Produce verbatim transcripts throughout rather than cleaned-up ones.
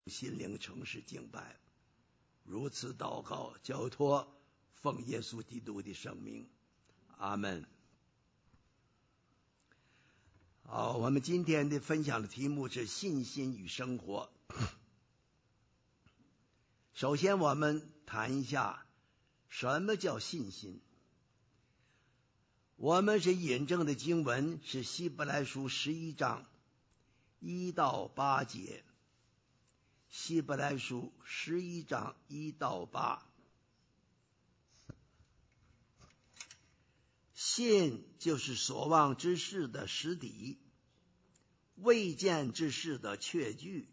心灵诚实敬拜，如此祷告交托，奉耶稣基督的圣名，阿们。好，我们今天的分享的题目是信心与生活。首先我们谈一下什么叫信心。我们是引证的经文是希伯来书十一章一到八节，希伯来书十一章一到八。信就是所望之事的实底，未见之事的确据。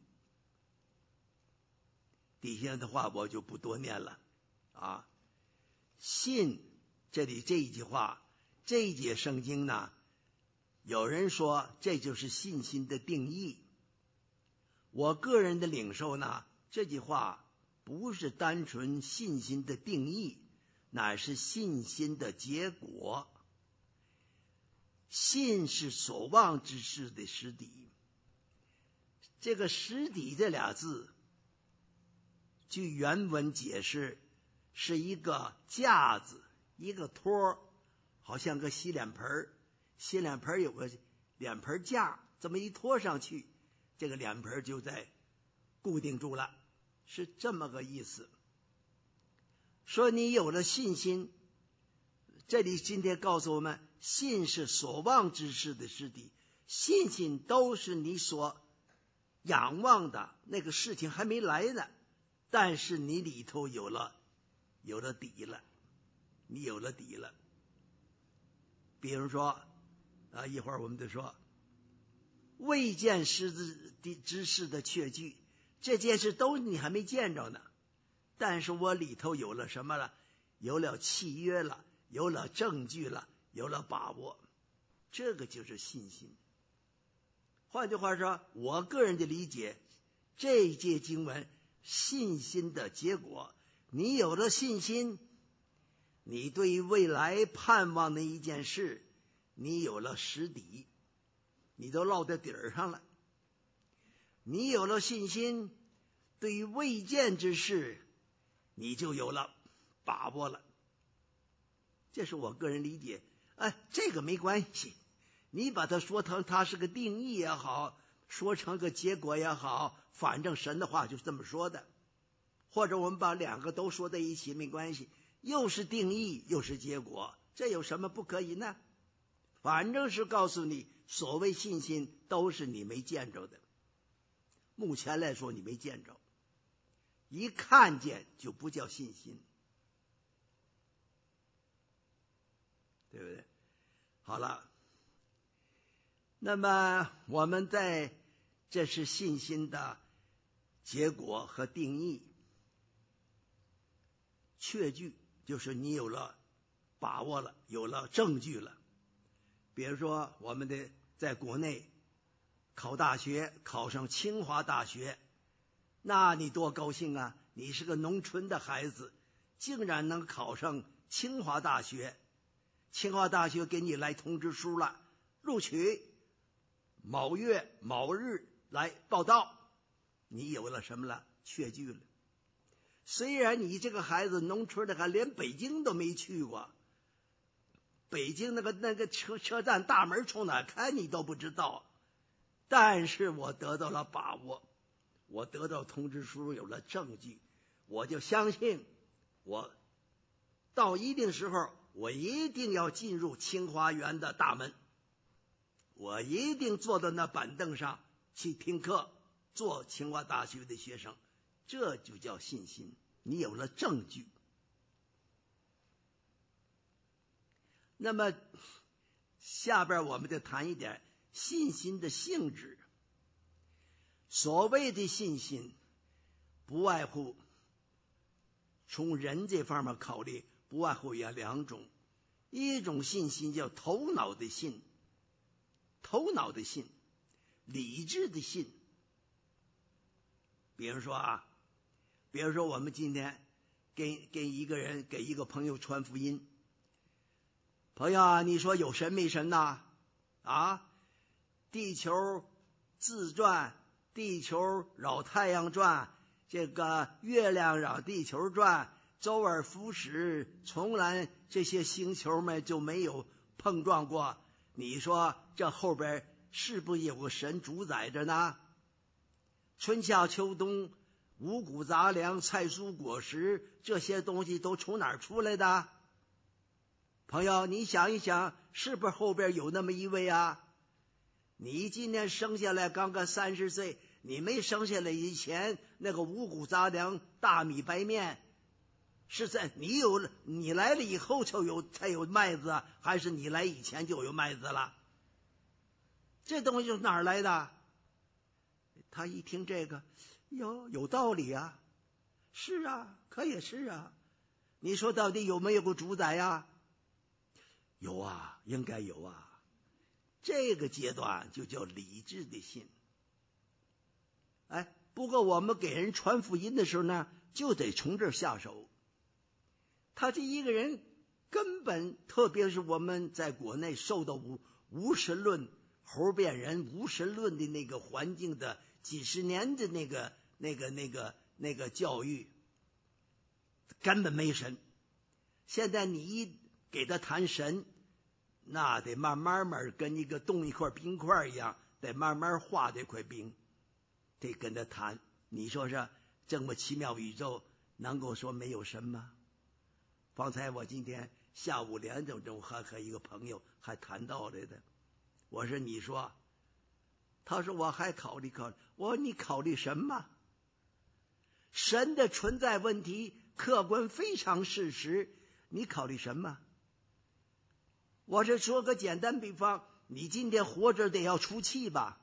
底下的话我就不多念了啊。信这里这一句话，这一节圣经呢，有人说这就是信心的定义。我个人的领受呢，这句话不是单纯信心的定义，乃是信心的结果。信是所望之事的实底，这个实底这俩字，据原文解释是一个架子，一个托，好像个洗脸盆，洗脸盆有个脸盆架，这么一拖上去，这个脸盆就在固定住了，是这么个意思。说你有了信心，这里今天告诉我们，信是所望之事的实底，信心都是你所仰望的那个事情还没来呢，但是你里头有了有了底了，你有了底了。比如说啊，一会儿我们就说未见之之事的确据，这件事都你还没见着呢，但是我里头有了什么了？有了契约了，有了证据了，有了把握，这个就是信心。换句话说，我个人的理解，这一节经文信心的结果，你有了信心，你对于未来盼望的一件事，你有了实底，你都落在底儿上了。你有了信心，对于未见之事，你就有了把握了。这是我个人理解。哎，这个没关系，你把它说成它是个定义也好，说成个结果也好，反正神的话就是这么说的。或者我们把两个都说在一起没关系，又是定义又是结果，这有什么不可以呢？反正是告诉你，所谓信心都是你没见着的。目前来说你没见着，一看见就不叫信心，对不对？好了，那么我们在这是信心的结果和定义。确据就是你有了把握了，有了证据了。比如说我们的在国内考大学，考上清华大学，那你多高兴啊，你是个农村的孩子，竟然能考上清华大学，清华大学给你来通知书了，录取某月某日来报到，你有了什么了？确据了。虽然你这个孩子农村的还连北京都没去过，北京那个那个车车站大门从哪开你都不知道，但是我得到了把握，我得到通知书，有了证据，我就相信我到一定时候我一定要进入清华园的大门，我一定坐到那板凳上去听课，做清华大学的学生。这就叫信心，你有了证据。那么下边我们就谈一点信心的性质。所谓的信心不外乎从人这方面考虑，不外乎有两种。一种信心叫头脑的信，头脑的信，理智的信。比如说啊，比如说我们今天给给一个人给一个朋友传福音，朋友啊，你说有神没神呐？啊，地球自转地球绕太阳转，这个月亮绕地球转，周而复始，从来这些星球们就没有碰撞过。你说这后边是不是有个神主宰着呢？春夏秋冬，五谷杂粮、菜蔬果实，这些东西都从哪儿出来的？朋友，你想一想，是不是后边有那么一位啊？你今年生下来刚刚三十岁，你没生下来以前，那个五谷杂粮、大米白面，是在你有你来了以后就有才有麦子，还是你来以前就有麦子了？这东西是哪儿来的？他一听这个，有有道理啊，是啊，可也是啊。你说到底有没有个主宰呀？有啊，应该有啊。这个阶段就叫理智的信。哎，不过我们给人传福音的时候呢，就得从这儿下手。他这一个人根本，特别是我们在国内受到无无神论、猴变人无神论的那个环境的几十年的那个那个那个那个教育，根本没神。现在你一给他谈神，那得慢慢慢跟一个冻一块冰块一样，得慢慢化这块冰，得跟他谈。你说是这么奇妙宇宙，能够说没有神吗？方才我今天下午两点钟还和一个朋友还谈到来的，我说你说，他说我还考虑考虑，我说你考虑什么？神的存在问题客观非常事实，你考虑什么？我是说个简单比方，你今天活着得要出气吧，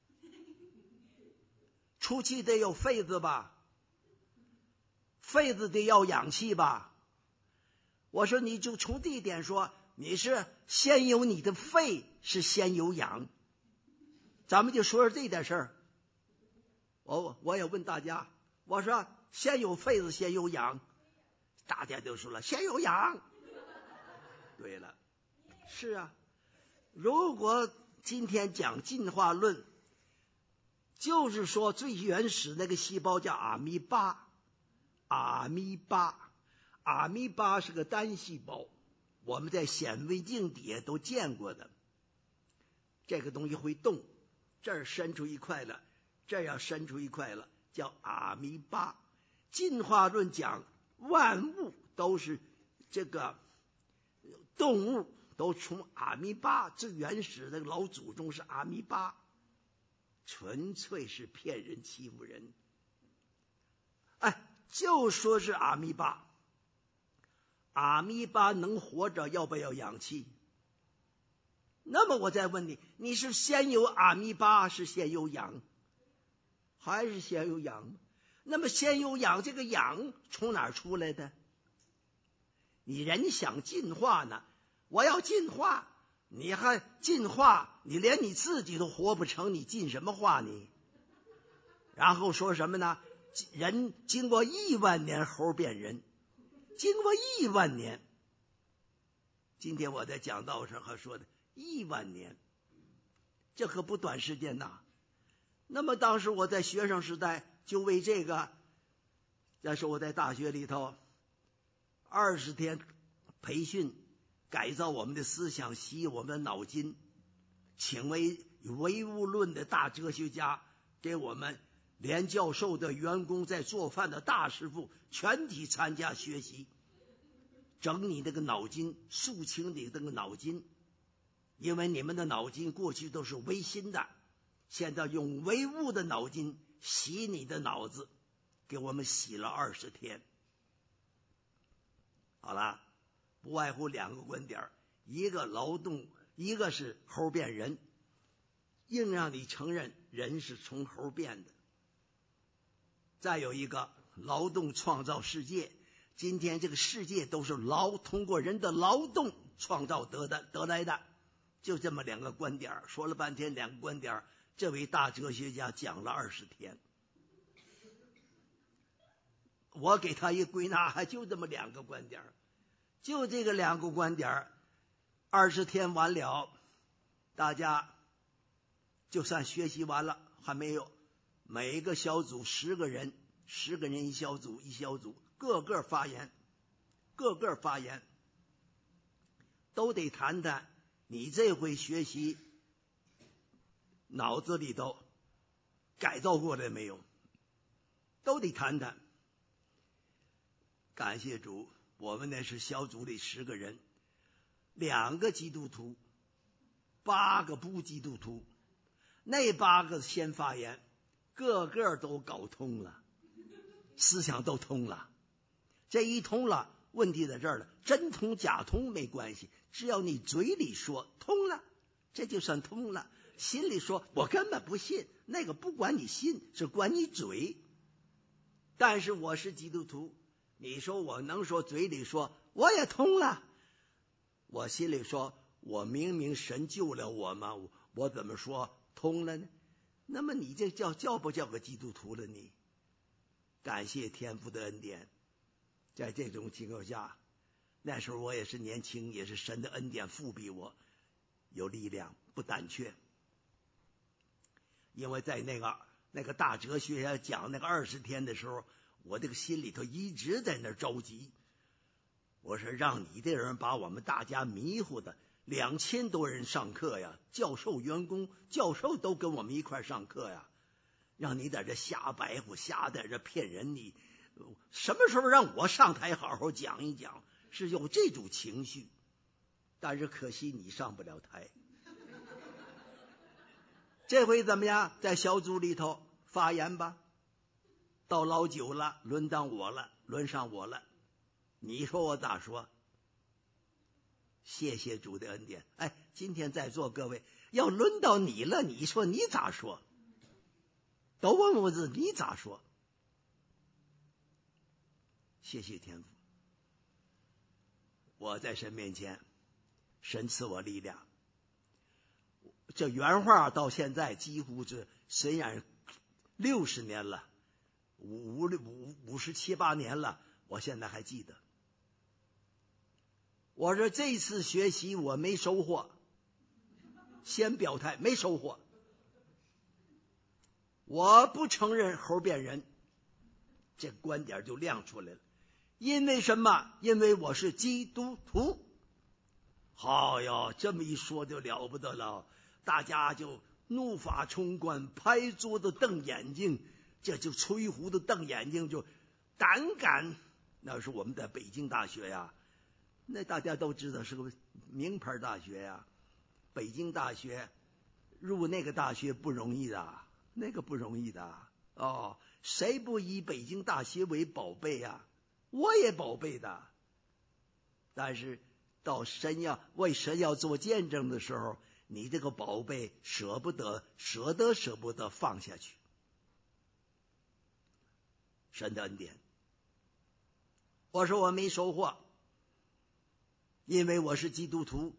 出气得有肺子吧，肺子得要氧气吧。我说你就从这一点说，你是先有你的肺，是先有氧。咱们就说说这点事儿。我我也问大家，我说先有肺子先有氧，大家都说了先有氧。对了，是啊，如果今天讲进化论，就是说最原始那个细胞叫阿米巴，阿米巴，阿米巴是个单细胞，我们在显微镜底下都见过的。这个东西会动，这儿伸出一块了，这儿要伸出一块了，叫阿米巴。进化论讲万物都是这个动物都从阿米巴，最原始的老祖宗是阿米巴，纯粹是骗人欺负人。哎，就说是阿米巴，阿米巴能活着要不要氧气？那么我再问你，你是先有阿米巴是先有氧，还是先有氧？那么先有氧，这个氧从哪儿出来的？你人想进化呢，我要进化，你还进化，你连你自己都活不成，你进什么化你？然后说什么呢？人经过亿万年猴变人，经过亿万年。今天我在讲道上还说的亿万年，这可不短时间呐。那么当时我在学生时代就为这个，再说我在大学里头二十天培训，改造我们的思想，洗我们的脑筋，请为唯物论的大哲学家，给我们连教授的员工，在做饭的大师傅全体参加学习，整你这个脑筋，肃清你这个脑筋。因为你们的脑筋过去都是唯心的，现在用唯物的脑筋洗你的脑子，给我们洗了二十天。好了，不外乎两个观点，一个劳动，一个是猴变人，硬让你承认人是从猴变的。再有一个劳动创造世界，今天这个世界都是劳通过人的劳动创造得的得来的。就这么两个观点，说了半天两个观点，这位大哲学家讲了二十天，我给他一归纳，还就这么两个观点，就这个两个观点，二十天完了，大家就算学习完了，还没有每个小组十个人，十个人一小组，一小组个个发言，个个发言，都得谈谈你这回学习脑子里头改造过来没有，都得谈谈。感谢主，我们那是小组里十个人，两个基督徒，八个不基督徒，那八个先发言，个个都搞通了，思想都通了。这一通了，问题在这儿了，真通假通没关系，只要你嘴里说通了，这就算通了。心里说我根本不信，那个不管你信，是管你嘴。但是我是基督徒，你说我能说嘴里说我也通了，我心里说我明明神救了我嘛，我, 我怎么说通了呢？那么你这叫叫不叫个基督徒了你？感谢天父的恩典，在这种情况下，那时候我也是年轻，也是神的恩典复庇我有力量，不胆怯。因为在那个那个大哲学家讲那个二十天的时候，我这个心里头一直在那着急。我说让你这人把我们大家迷糊的，两千多人上课呀，教授员工教授都跟我们一块上课呀，让你在这瞎白活，瞎在这骗人，你什么时候让我上台好好讲一讲？是有这种情绪，但是可惜你上不了台。这回怎么样？在小组里头发言吧，到老九了，轮到我了，轮上我了，你说我咋说？谢谢主的恩典。哎，今天在座各位，要轮到你了，你说你咋说？都问我自己咋说？谢谢天父，我在神面前，神赐我力量。这原话到现在几乎是虽然六十年了，五五五十七八年了，我现在还记得。我说这次学习我没收获，先表态没收获。我不承认猴变人，这观点就亮出来了。因为什么？因为我是基督徒。好呀，这么一说就了不得了。大家就怒发冲冠，拍桌子瞪眼睛，这就吹胡子瞪眼睛，就胆敢。那是我们在北京大学呀，那大家都知道是个名牌大学呀。北京大学入那个大学不容易的，那个不容易的哦。谁不以北京大学为宝贝呀？我也宝贝的。但是到神要为神要做见证的时候，你这个宝贝舍不得，舍得舍不得放下去。神的恩典。我说我没收获，因为我是基督徒。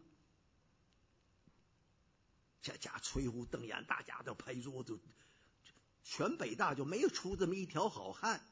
这家吹胡瞪眼，大家都拍桌子，全北大就没有出这么一条好汉，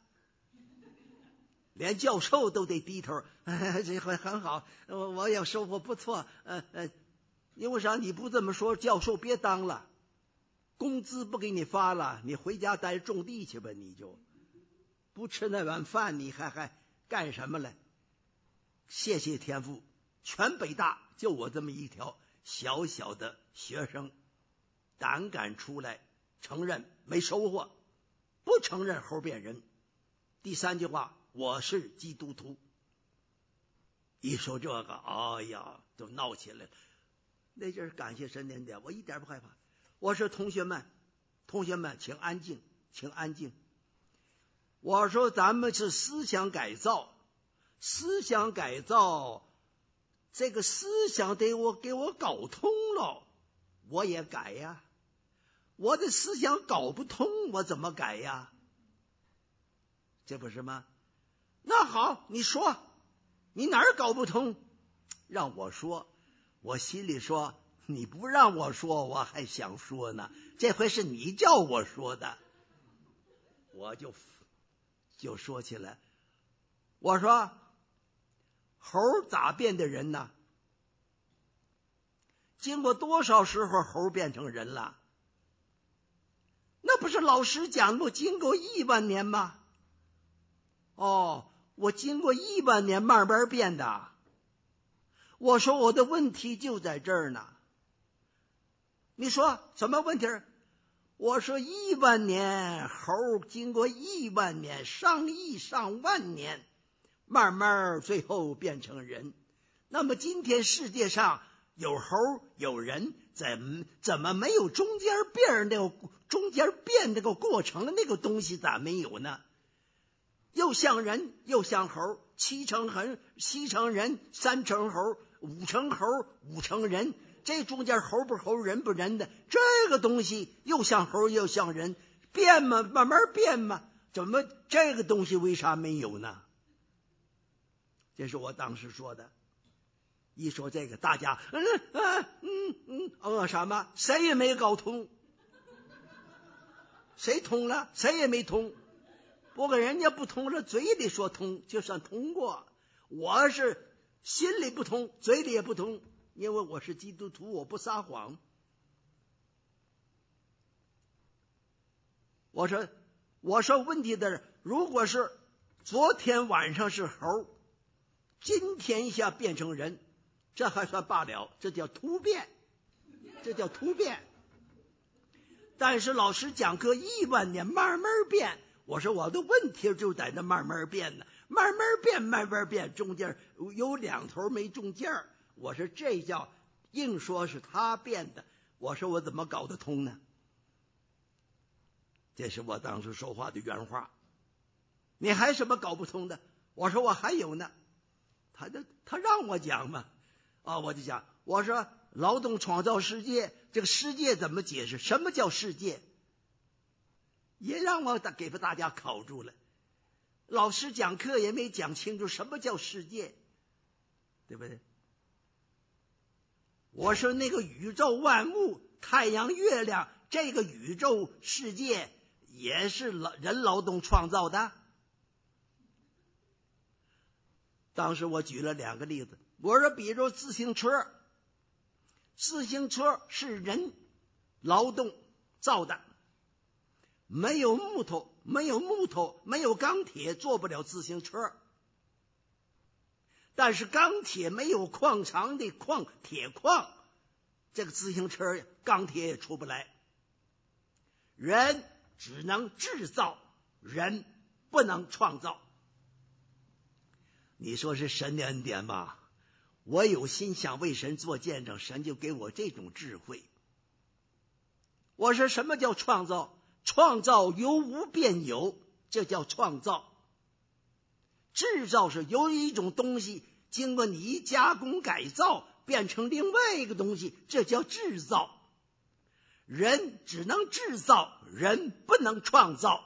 连教授都得低头。哎、这回很好，我我也收获不错。呃呃，因为啥？你不这么说，教授别当了，工资不给你发了，你回家待着种地去吧，你就不吃那碗饭，你还还干什么来？谢谢天父，全北大就我这么一条小小的学生，胆敢出来承认没收获，不承认猴变人。第三句话，我是基督徒。一说这个，哎呀，就闹起来了。那阵儿感谢神恩典，我一点不害怕。我说同学们，同学们，请安静，请安静。我说咱们是思想改造，思想改造，这个思想得我给我搞通了，我也改呀。我的思想搞不通，我怎么改呀？这不是吗？那好，你说，你哪儿搞不通？让我说。我心里说，你不让我说，我还想说呢。这回是你叫我说的，我就就说起来。我说，猴咋变的人呢？经过多少时候猴变成人了？那这不是老师讲过经过亿万年吗？哦，我经过亿万年慢慢变的。我说我的问题就在这儿呢。你说什么问题？我说亿万年猴经过亿万年上亿上万年慢慢最后变成人，那么今天世界上有猴有人，怎怎么没有中间变那个中间变那个过程那个东西咋没有呢？又像人又像猴，七成人七成人，三成猴，五成猴五成人，这中间猴不猴人不人的这个东西又像猴又像人，变吗？慢慢变吗？怎么这个东西为啥没有呢？这是我当时说的。一说这个大家嗯嗯嗯嗯呃什么谁也没搞通，谁通了谁也没通。不过人家不通了，嘴里说通就算通过，我是心里不通嘴里也不通，因为我是基督徒，我不撒谎。我说我说问题的，如果是昨天晚上是猴，今天一下变成人，这还算罢了，这叫突变，这叫突变。但是老师讲课亿万年慢慢变，我说我的问题就在那慢慢变呢，慢慢变慢慢变，中间有两头没中间。我说这叫硬说是他变的，我说我怎么搞得通呢？这是我当时说话的原话。你还什么搞不通的？我说我还有呢。他就他让我讲嘛，啊，我就讲，我说劳动创造世界，这个世界怎么解释？什么叫世界？也让我给大家考住了。老师讲课也没讲清楚什么叫世界，对不对？我说那个宇宙万物，太阳、月亮，这个宇宙世界也是人劳动创造的。当时我举了两个例子，我说比如自行车，自行车是人劳动造的，没有木头没有木头没有钢铁做不了自行车，但是钢铁没有矿场的矿铁矿，这个自行车钢铁也出不来。人只能制造，人不能创造。你说是神的恩典吧？我有心想为神做见证，神就给我这种智慧。我说什么叫创造？创造由无变有，这叫创造。制造是由一种东西经过你一加工改造变成另外一个东西，这叫制造。人只能制造，人不能创造。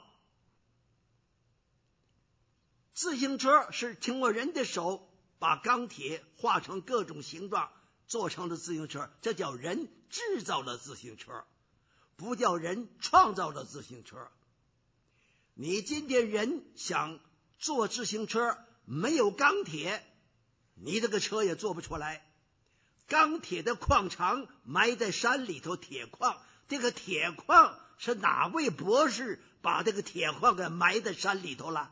自行车是经过人的手把钢铁化成各种形状做成了自行车，这叫人制造了自行车，不叫人创造了自行车。你今天人想做自行车，没有钢铁，你这个车也做不出来。钢铁的矿场埋在山里头，铁矿，这个铁矿是哪位博士把这个铁矿给埋在山里头了？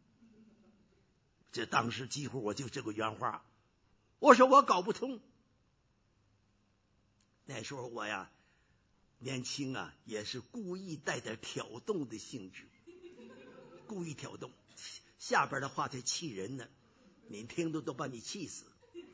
这当时几乎我就这个原话，我说我搞不通。那时候我呀年轻啊，也是故意带点挑动的性质，故意挑动，下边的话才气人呢，你听着都把你气死。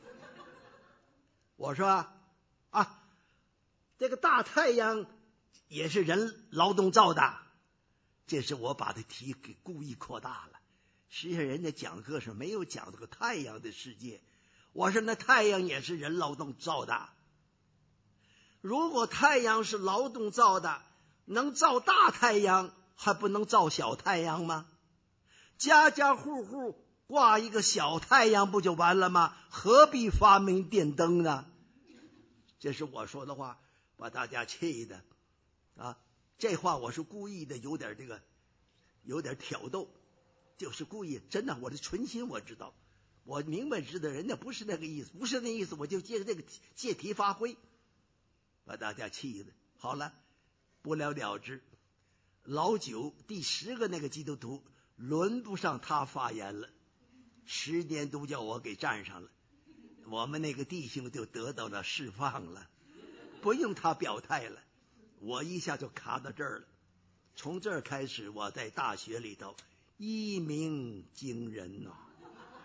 我说啊，这个大太阳也是人劳动造的，这是我把这题给故意扩大了。实际上人家讲课是没有讲这个太阳的世界。我说那太阳也是人劳动造的，如果太阳是劳动造的，能造大太阳还不能造小太阳吗？家家户户挂一个小太阳不就完了吗？何必发明电灯呢？这是我说的话，把大家气的啊！这话我是故意的，有点这个有点挑逗，就是故意，真的，我的存心我知道，我明白知道人家不是那个意思，不是那意思，我就借这个借题发挥，把大家气的好了，不了了之。 老九第十个那个基督徒轮不上他发言了，十年都叫我给占上了，我们那个弟兄就得到了释放了，不用他表态了，我一下就卡到这儿了。从这儿开始，我在大学里头一鸣惊人呐、啊！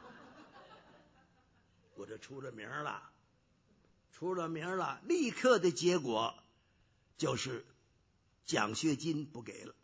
我这出了名了，出了名了，立刻的结果就是奖学金不给了。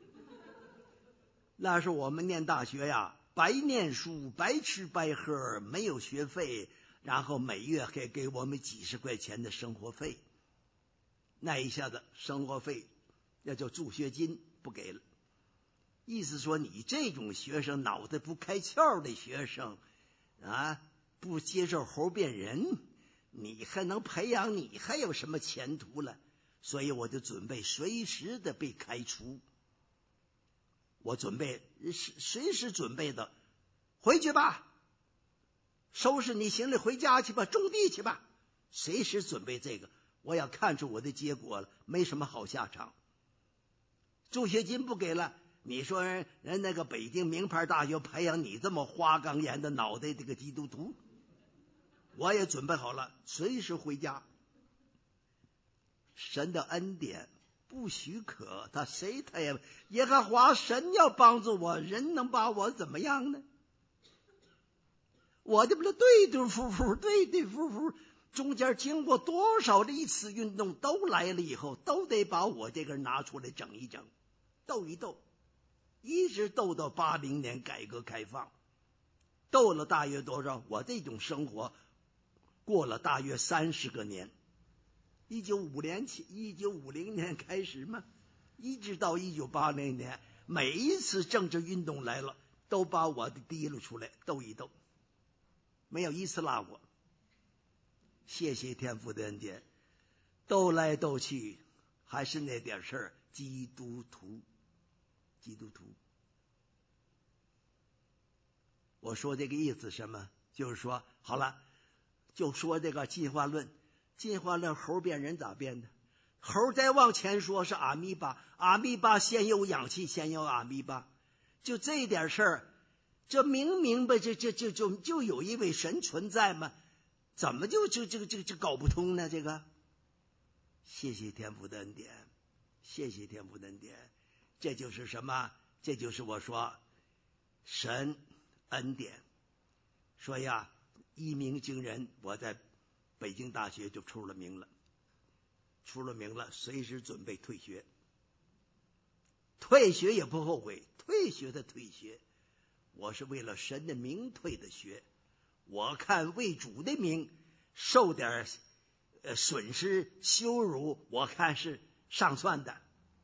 那是我们念大学呀，白念书，白吃白喝，没有学费，然后每月还给我们几十块钱的生活费。那一下子生活费那叫助学金不给了，意思说你这种学生，脑袋不开窍的学生啊，不接受猴变人，你还能培养你还有什么前途了？所以我就准备随时的被开除。我准备随时准备的，回去吧，收拾你行李回家去吧，种地去吧，随时准备这个。我要看出我的结果了，没什么好下场。助学金不给了，你说人人那个北京名牌大学培养你这么花岗岩的脑袋这个基督徒，我也准备好了，随时回家。神的恩典不许可，他谁他也耶和华神要帮助我，人能把我怎么样呢？我这不是对对付付对对付付，中间经过多少的一次运动都来了以后，都得把我这个人拿出来整一整，斗一斗，一直斗到八零年改革开放，斗了大约多少？我这种生活过了大约三十个年。一九五零起，一九五零年开始嘛，一直到一九八零年，每一次政治运动来了，都把我的提溜出来斗一斗，没有一次落过。谢谢天父的恩典，斗来斗去还是那点事儿，基督徒，基督徒。我说这个意思什么？就是说，好了，就说这个进化论。进化论猴变人咋变的？猴再往前说是阿米巴，阿米巴先有氧气，先有阿米巴，就这点事儿，这明明白，这这这就就有一位神存在吗？怎么就就这个这个就搞不通呢？这个，谢谢天父的恩典，谢谢天父的恩典，这就是什么？这就是我说神恩典。说呀，一鸣惊人，我在北京大学就出了名了，出了名了，随时准备退学，退学也不后悔，退学的退学，我是为了神的名退的学，我看为主的名受点呃损失羞辱，我看是上算的。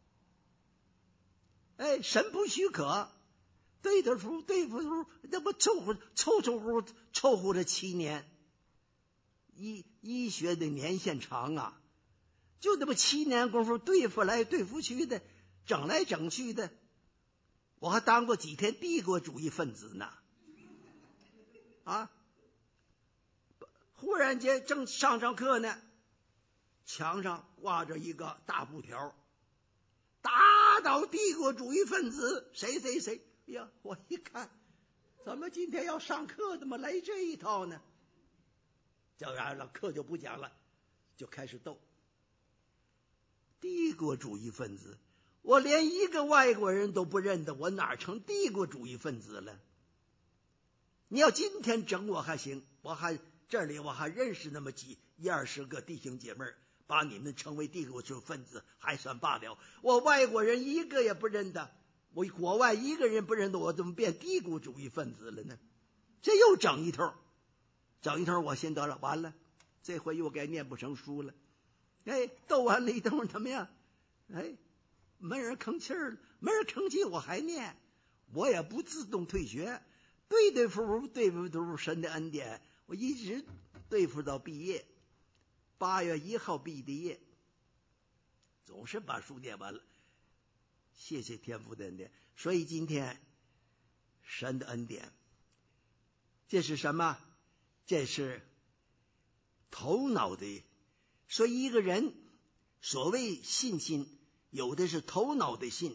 哎，神不许可，对的付对付付，那不凑合凑凑合凑合了七年。医医学的年限长啊，就这么七年功夫对付来对付去的，整来整去的，我还当过几天帝国主义分子呢。啊，忽然间正上上课呢，墙上挂着一个大布条，打倒帝国主义分子谁谁谁。哎呀，我一看，怎么今天要上课怎么来这一套呢？当然了，课就不讲了，就开始斗。帝国主义分子，我连一个外国人都不认得，我哪成帝国主义分子了？你要今天整我还行，我还这里我还认识那么几一二十个弟兄姐妹，把你们称为帝国主义分子还算罢了。我外国人一个也不认得，我国外一个人不认得，我怎么变帝国主义分子了呢？这又整一通。整一头我先得了，完了，这回又该念不成书了。哎，斗完了一通怎么样？哎，没人吭气儿了，没人吭气，我还念，我也不自动退学，对对付付对付付神的恩典，我一直对付到毕业，八月一号毕的业，总是把书念完了。谢谢天父的恩典，所以今天神的恩典，这是什么？这是头脑的。所以一个人所谓信心，有的是头脑的信，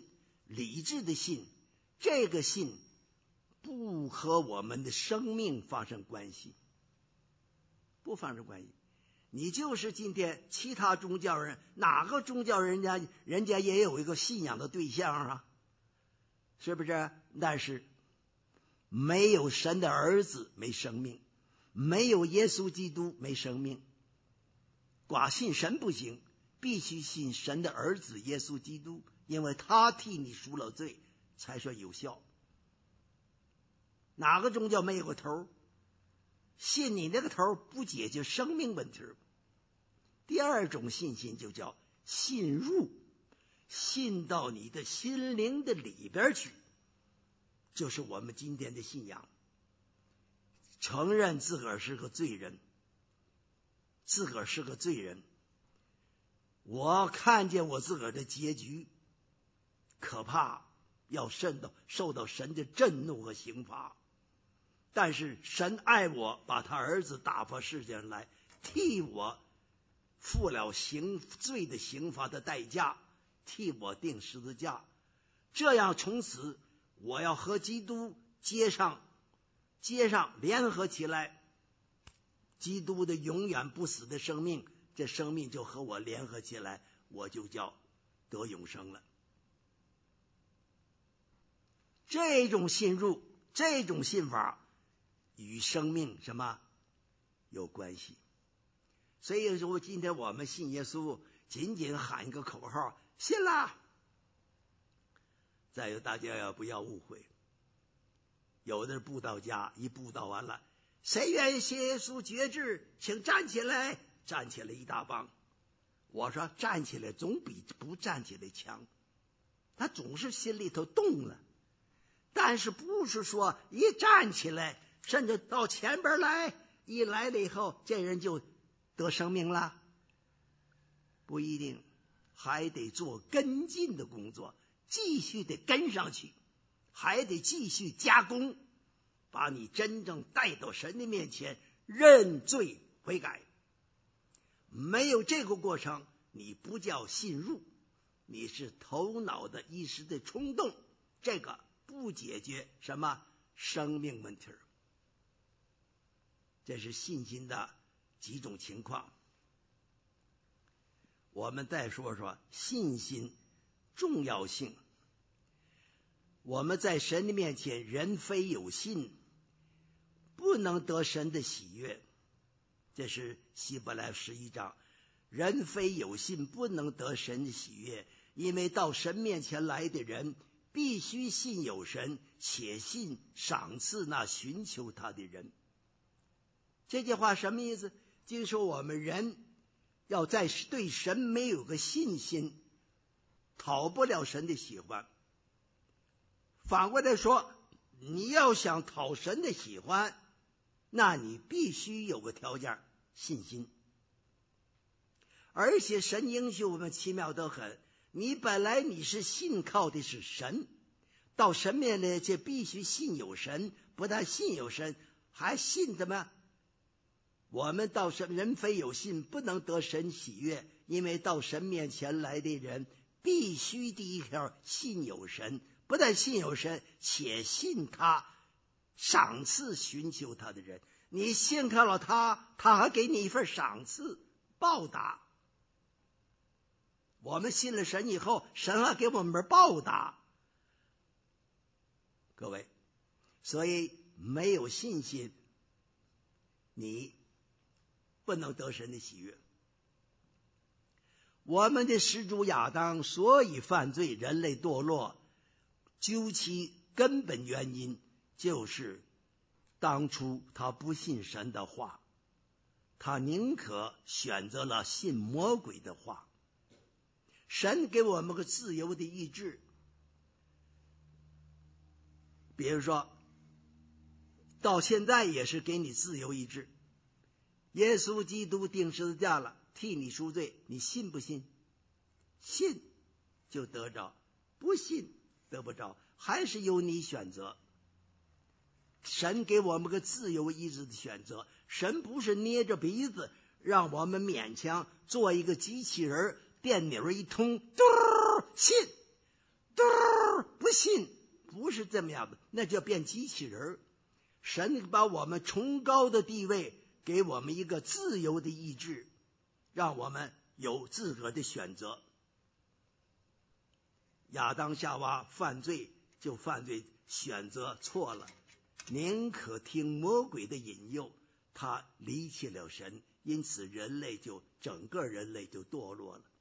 理智的信，这个信不和我们的生命发生关系，不发生关系。你就是今天其他宗教人，哪个宗教人家人家也有一个信仰的对象啊，是不是？但是没有神的儿子没生命，没有耶稣基督没生命。寡信神不行，必须信神的儿子耶稣基督，因为他替你赎了罪才算有效。哪个宗教没有个头？信你那个头不解决生命问题。第二种信心就叫信入，信到你的心灵的里边去，就是我们今天的信仰。承认自个儿是个罪人，自个儿是个罪人，我看见我自个儿的结局可怕，要受到受到神的震怒和刑罚。但是神爱我，把他儿子打发世界上来，替我付了刑罪的刑罚的代价，替我钉十字架。这样从此我要和基督接上接上联合起来，基督的永远不死的生命，这生命就和我联合起来，我就叫得永生了。这种信入，这种信法与生命什么有关系？所以说今天我们信耶稣，仅仅喊一个口号，信了。再有，大家要不要误会，有的布道家一布道完了，谁愿意信耶稣决志，请站起来。站起来一大帮。我说站起来总比不站起来强，他总是心里头动了，但是不是说一站起来甚至到前边来，一来了以后这人就得生命了，不一定，还得做跟进的工作，继续得跟上去，还得继续加工，把你真正带到神的面前认罪悔改。没有这个过程，你不叫信入，你是头脑的一时的冲动，这个不解决什么生命问题。这是信心的几种情况。我们再说说信心重要性。我们在神的面前，人非有信，不能得神的喜悦。这是希伯来十一章，人非有信，不能得神的喜悦，因为到神面前来的人，必须信有神，且信赏赐那寻求他的人。这句话什么意思？就是说我们人要在对神没有个信心，讨不了神的喜欢。反过来说，你要想讨神的喜欢，那你必须有个条件，信心。而且神应许我们奇妙得很，你本来你是信靠的是神，到神面前就必须信有神，不但信有神，还信什么？我们到神人非有信，不能得神喜悦，因为到神面前来的人，必须第一条信有神，不但信有神，且信他赏赐寻求他的人。你信靠了他，他还给你一份赏赐报答。我们信了神以后，神还给我们报答。各位，所以没有信心，你不能得神的喜悦。我们的始祖亚当所以犯罪，人类堕落，究其根本原因就是当初他不信神的话，他宁可选择了信魔鬼的话。神给我们个自由的意志，比如说到现在也是给你自由意志。耶稣基督钉十字架了，替你赎罪，你信不信？信就得着，不信得不着，还是由你选择。神给我们个自由意志的选择，神不是捏着鼻子让我们勉强做一个机器人，电钮一通，嘟信。 嘟，不信，不是这么样的，那叫变机器人。神把我们崇高的地位，给我们一个自由的意志，让我们有自个的选择。亚当夏娃犯罪就犯罪，选择错了，宁可听魔鬼的引诱，他离弃了神，因此人类就整个人类就堕落了。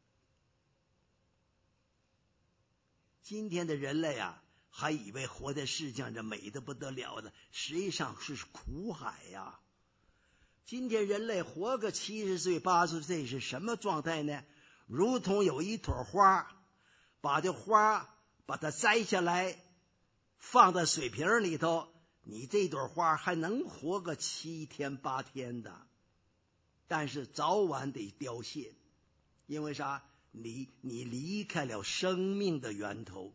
今天的人类啊，还以为活在世界上这美得不得了的，实际上是苦海呀。今天人类活个七十岁八十岁是什么状态呢？如同有一朵花，把这花把它摘下来放在水瓶里头，你这朵花还能活个七天八天的，但是早晚得凋谢。因为啥？你你离开了生命的源头。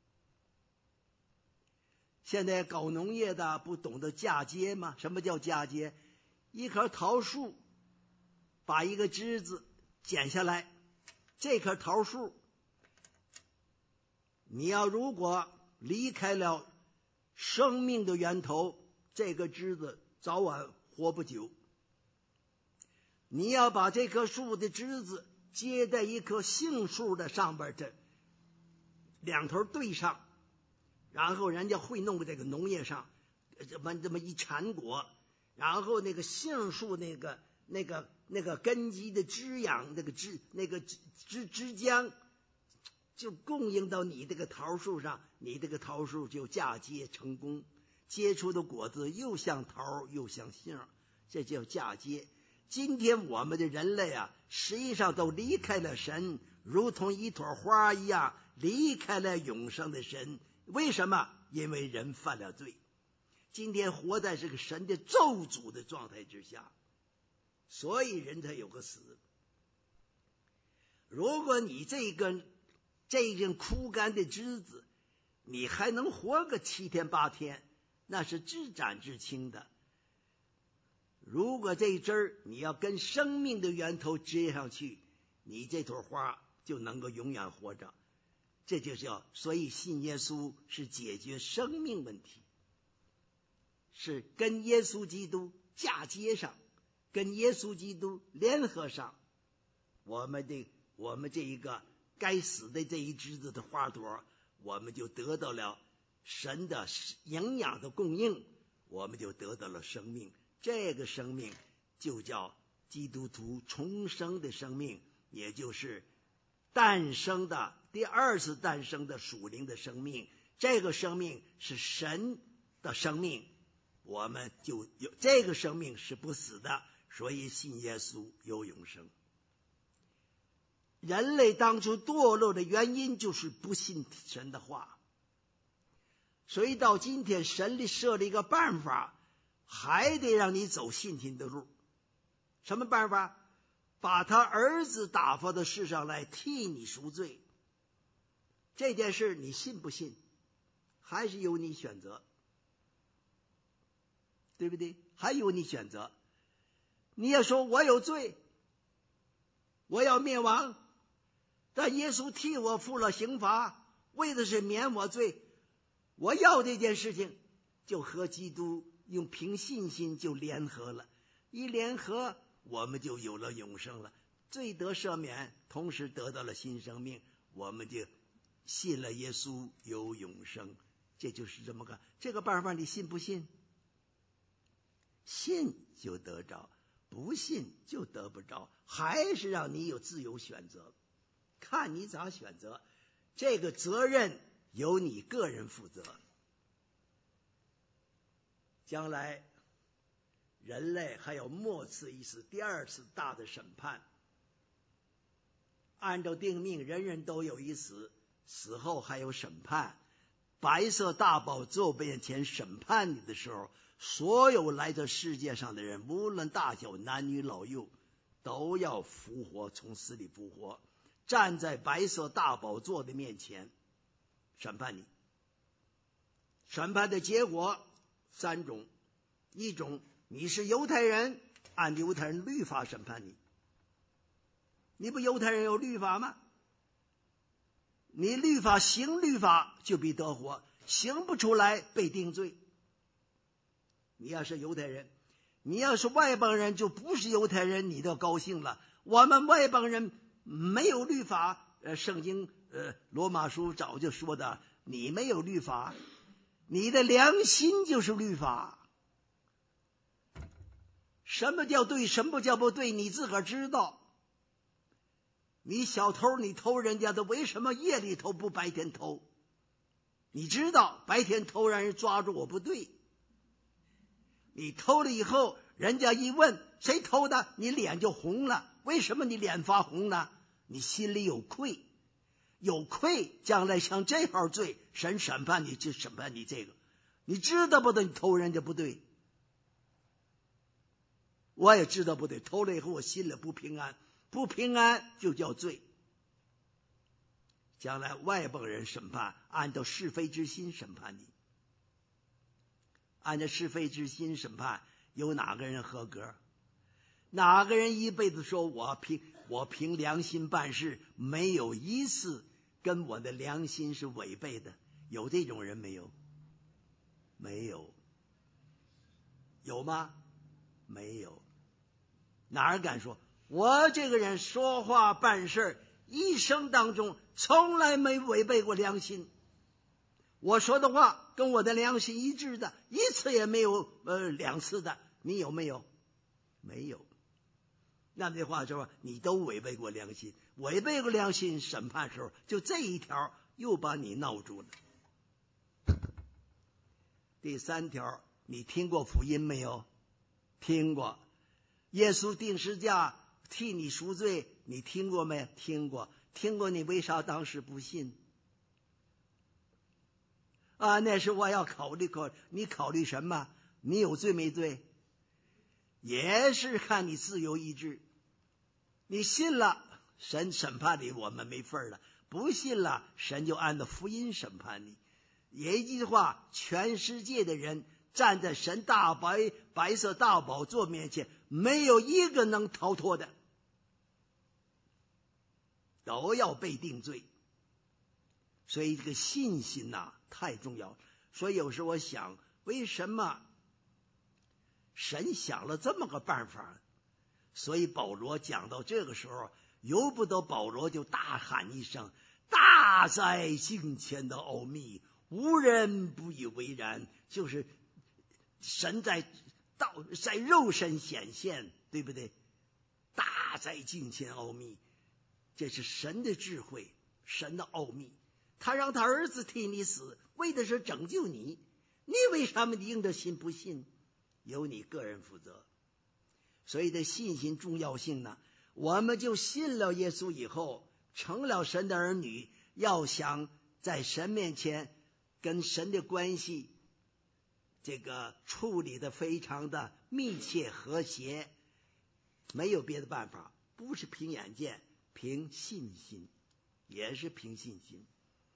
现在搞农业的不懂得嫁接吗？什么叫嫁接？一棵桃树，把一个枝子剪下来，这棵桃树你要如果离开了生命的源头，这个枝子早晚活不久。你要把这棵树的枝子接在一棵杏树的上边，这两头对上，然后人家会弄这个农业上这么这么一缠裹，然后那个杏树那个那个那个根基的滋养，那个枝那个枝枝枝浆就供应到你这个桃树上，你这个桃树就嫁接成功，结出的果子又像桃又像杏，这叫嫁接。今天我们的人类啊，实际上都离开了神，如同一朵花一样离开了永生的神。为什么？因为人犯了罪，今天活在这个神的咒诅的状态之下，所以人才有个死。如果你这根这根枯干的枝子，你还能活个七天八天，那是至暂至轻的。如果这一枝儿你要跟生命的源头接上去，你这朵花就能够永远活着。这就叫，所以信耶稣是解决生命问题，是跟耶稣基督嫁接上，跟耶稣基督联合上，我们的我们这一个该死的这一枝子的花朵，我们就得到了神的营养的供应，我们就得到了生命。这个生命就叫基督徒重生的生命，也就是诞生的第二次诞生的属灵的生命。这个生命是神的生命，我们就有这个生命是不死的，所以信耶稣有永生。人类当初堕落的原因就是不信神的话，所以到今天神里设了一个办法，还得让你走信心的路。什么办法？把他儿子打发到世上来替你赎罪。这件事你信不信还是由你选择，对不对？还由你选择。你要说我有罪，我要灭亡，但耶稣替我付了刑罚，为的是免我罪，我要这件事情，就和基督用凭信心就联合了，一联合我们就有了永生了，罪得赦免，同时得到了新生命，我们就信了耶稣有永生。这就是这么个这个办法，你信不信？信就得着，不信就得不着，还是让你有自由选择，看你咋选择，这个责任由你个人负责。将来人类还有末次一次第二次大的审判，按照定命人人都有一死，死后还有审判。白色大宝座面前审判你的时候，所有来自世界上的人，无论大小男女老幼，都要复活，从死里复活，站在白色大宝座的面前审判你。审判的结果三种，一种你是犹太人，按犹太人律法审判你，你不犹太人有律法吗？ 你律法行律法就必得活，行不出来被定罪。你要是犹太人，你要是外邦人，就不是犹太人，你都高兴了。我们外邦人没有律法，呃，圣经呃罗马书早就说的，你没有律法，你的良心就是律法。什么叫对，什么叫不对，你自个儿知道。你小偷，你偷人家的，为什么夜里偷不白天偷？你知道白天偷让人抓住我不对。你偷了以后，人家一问谁偷的，你脸就红了。为什么你脸发红呢？你心里有愧，有愧，将来像这号罪，神审判你就审判你这个。你知道不得你偷人家不对，我也知道不对，偷了以后我心里不平安，不平安就叫罪。将来外邦人审判，按照是非之心审判你，按照是非之心审判，有哪个人合格？哪个人一辈子说我凭我凭良心办事，没有一次跟我的良心是违背的？有这种人没有？没有。有吗？没有。哪儿敢说我这个人说话办事一生当中从来没违背过良心，我说的话跟我的良心一致的，一次也没有呃两次的，你有没有？没有。那这话说你都违背过良心，违背过良心，审判时候就这一条又把你闹住了。第三条，你听过福音没有？听过。耶稣钉十字架替你赎罪，你听过没？听过。听过，你为啥当时不信？啊，那是我要考虑考虑，你考虑什么？你有罪没罪？也是看你自由意志。你信了，神审判你，我们没份了；不信了，神就按照福音审判你。也一句话，全世界的人站在神大白白色大宝座面前，没有一个能逃脱的，都要被定罪。所以这个信心呐、啊、太重要。所以有时候我想，为什么神想了这么个办法？所以保罗讲到这个时候，由不得保罗就大喊一声：大在敬虔的奥秘，无人不以为然。就是神在道在肉身显现，对不对？大在敬虔奥秘，这是神的智慧，神的奥秘。他让他儿子替你死，为的是拯救你。你为什么硬着心不信？由你个人负责。所以这信心重要性呢，我们就信了耶稣以后，成了神的儿女，要想在神面前跟神的关系这个处理的非常的密切和谐，没有别的办法，不是凭眼见，凭信心，也是凭信心。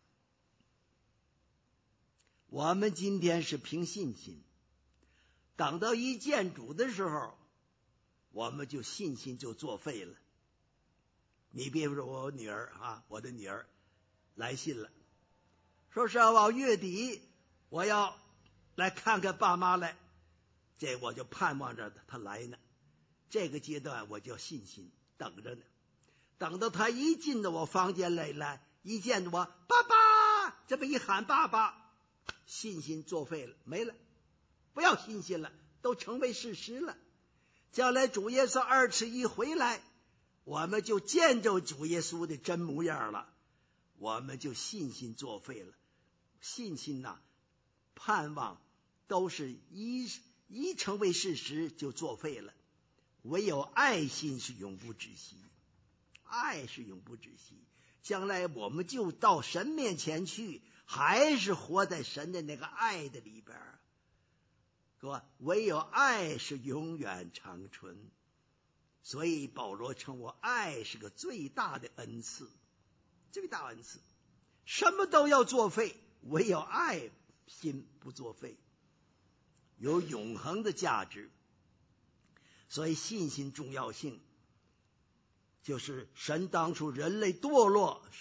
我们今天是凭信心，等到一见主的时候，我们就信心就作废了。你比如说我女儿啊，我的女儿来信了，说是往月底我要来看看爸妈来，这我就盼望着她来呢。这个阶段我就信心等着呢，等到她一进到我房间里来，一见着我爸爸，这么一喊爸爸，信心作废了，没了，不要信心了，都成为事实了。将来主耶稣二次一回来，我们就见着主耶稣的真模样了，我们就信心作废了。信心呐、啊，盼望都是一一成为事实就作废了，唯有爱心是永不止息，爱是永不止息。将来我们就到神面前去，还是活在神的那个爱的里边。说唯有爱是永远长存，所以保罗称我爱是个最大的恩赐，最大恩赐，什么都要作废，唯有爱心不作废，有永恒的价值。所以信心重要性，就是神当初人类堕落是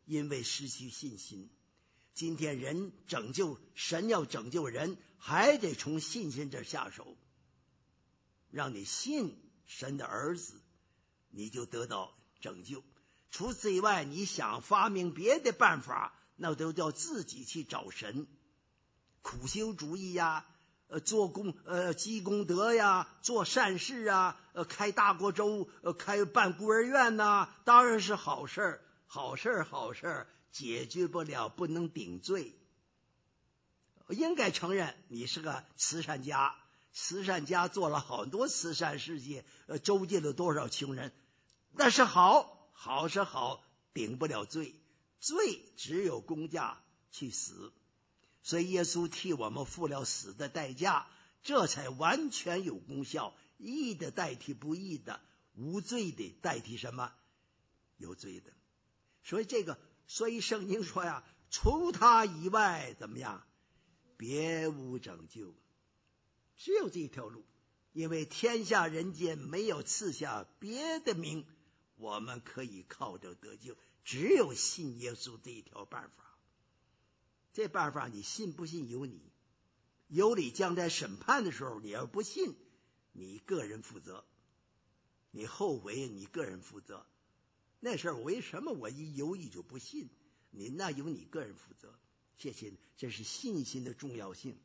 因为失去信心。今天人拯救神要拯救人，还得从信心这下手，让你信神的儿子，你就得到拯救。除此以外，你想发明别的办法，那都叫自己去找神。苦修主义呀，呃，做功呃积功德呀，做善事啊，呃，开大国州，呃，开办孤儿院呐，当然是好事好事好事解决不了，不能顶罪。应该承认你是个慈善家，慈善家做了好多慈善事业，呃，周济了多少穷人，那是好，好是好，顶不了罪，罪只有公价去死。所以耶稣替我们付了死的代价，这才完全有功效。义的代替不义的，无罪的代替什么？有罪的。所以这个，所以圣经说呀，除他以外怎么样？别无拯救，只有这一条路。因为天下人间没有赐下别的名，我们可以靠着得救，只有信耶稣这一条办法。这办法你信不信由你，有你将在审判的时候，你要不信，你个人负责，你后悔你个人负责。那事儿为什么我一犹豫就不信？你那由你个人负责。谢谢你，这是信心的重要性。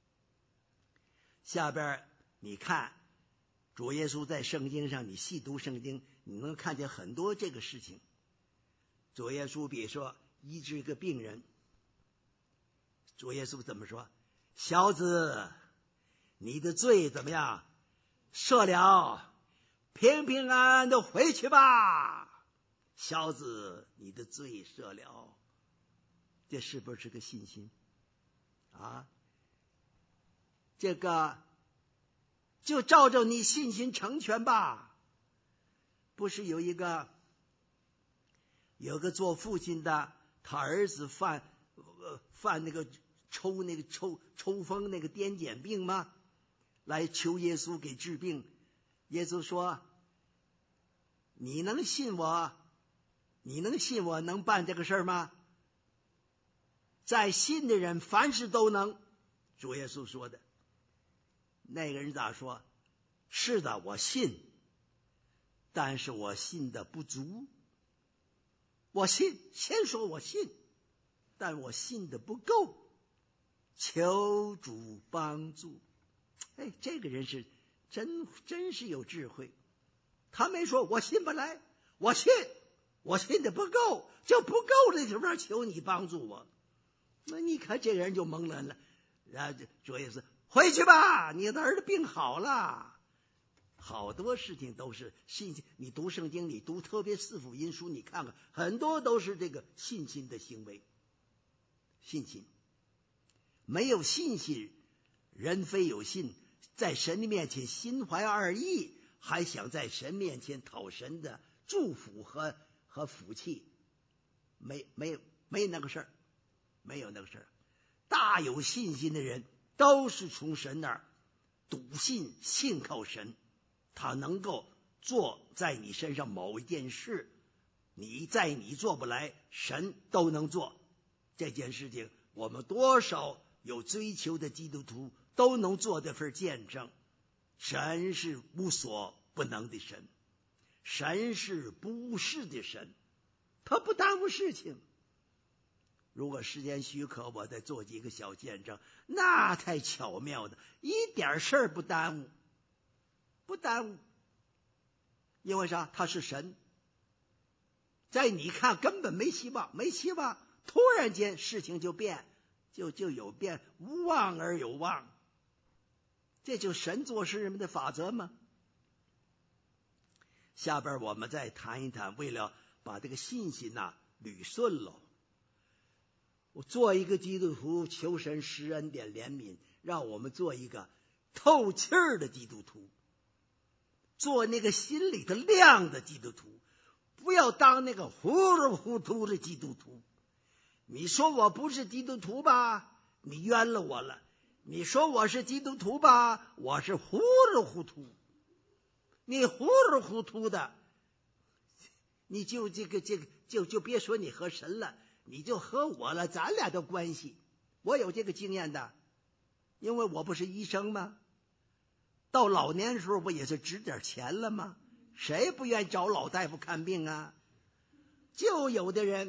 下边你看主耶稣在圣经上，你细读圣经，你能看见很多这个事情。主耶稣比如说医治一个病人，主耶稣怎么说？小子，你的罪怎么样？赦了，平平安安的回去吧。小子，你的罪赦了。这是不是个信心啊？这个就照着你信心成全吧。不是有一个有个做父亲的，他儿子犯呃犯那个抽那个抽抽风那个癫痫病吗？来求耶稣给治病。耶稣说：“你能信我？你能信我能办这个事吗？在信的人凡事都能。”主耶稣说的。那个人咋说？是的，我信，但是我信的不足。我信，先说我信，但我信的不够，求主帮助。哎，这个人是真真是有智慧。他没说我信不来，我信，我信的不够，就不够的地方求你帮助我。那你看这人就蒙人了。然后主耶稣回去吧，你的儿子病好了。好多事情都是信心。你读圣经，你读特别四福音书，你看看很多都是这个信心的行为。信心没有信心，人非有信，在神的面前心怀二意，还想在神面前讨神的祝福和和福气，没没没那个事儿，没有那个事儿。大有信心的人都是从神那儿笃信，信靠神，他能够做在你身上某一件事，你在你做不来，神都能做这件事情。我们多少有追求的基督徒都能做这份见证。神是无所不能的神，神是不误事的神，他不耽误事情。如果时间许可，我再做几个小见证，那太巧妙的，一点事儿不耽误，不耽误。因为啥？他是神，在你看根本没希望，没希望，突然间事情就变，就就有变，无望而有望。这就神做事人的法则吗？下边我们再谈一谈，为了把这个信心呐、啊、捋顺了。我做一个基督徒，求神施恩典怜悯，让我们做一个透气儿的基督徒，做那个心里头亮的基督徒，不要当那个糊里糊涂的基督徒。你说我不是基督徒吧，你冤了我了。你说我是基督徒吧，我是糊里糊涂。你糊里糊涂的， 你就这个这个就就别说你和神了，你就和我了，咱俩的关系，我有这个经验的，因为我不是医生吗？到老年的时候不也是值点钱了吗？谁不愿意找老大夫看病啊？就有的人，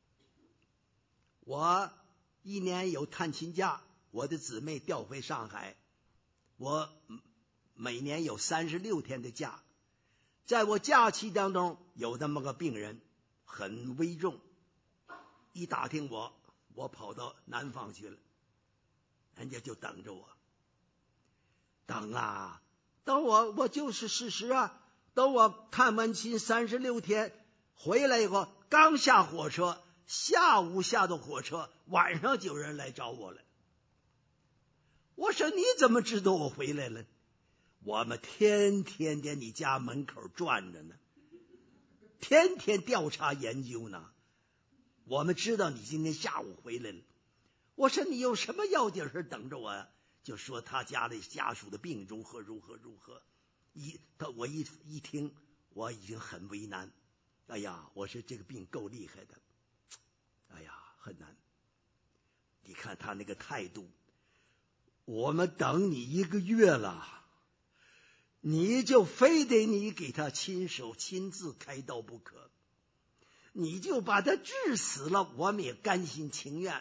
我一年有探亲假，我的姊妹调回上海，我每年有三十六天的假，在我假期当中有那么个病人很危重，一打听我，我跑到南方去了，人家就等着我，等啊等我，我就是事实啊。等我探完亲三十六天回来以后，刚下火车，下午下的火车，晚上就有人来找我了。我说你怎么知道我回来了？我们天天在你家门口转着呢，天天调查研究呢，我们知道你今天下午回来了。我说你有什么要紧事等着我呀？就说他家里家属的病如何如何如何。一他我一一听，我已经很为难。哎呀，我说这个病够厉害的，哎呀，很难。你看他那个态度，我们等你一个月了，你就非得你给他亲手亲自开刀不可，你就把他治死了，我们也甘心情愿。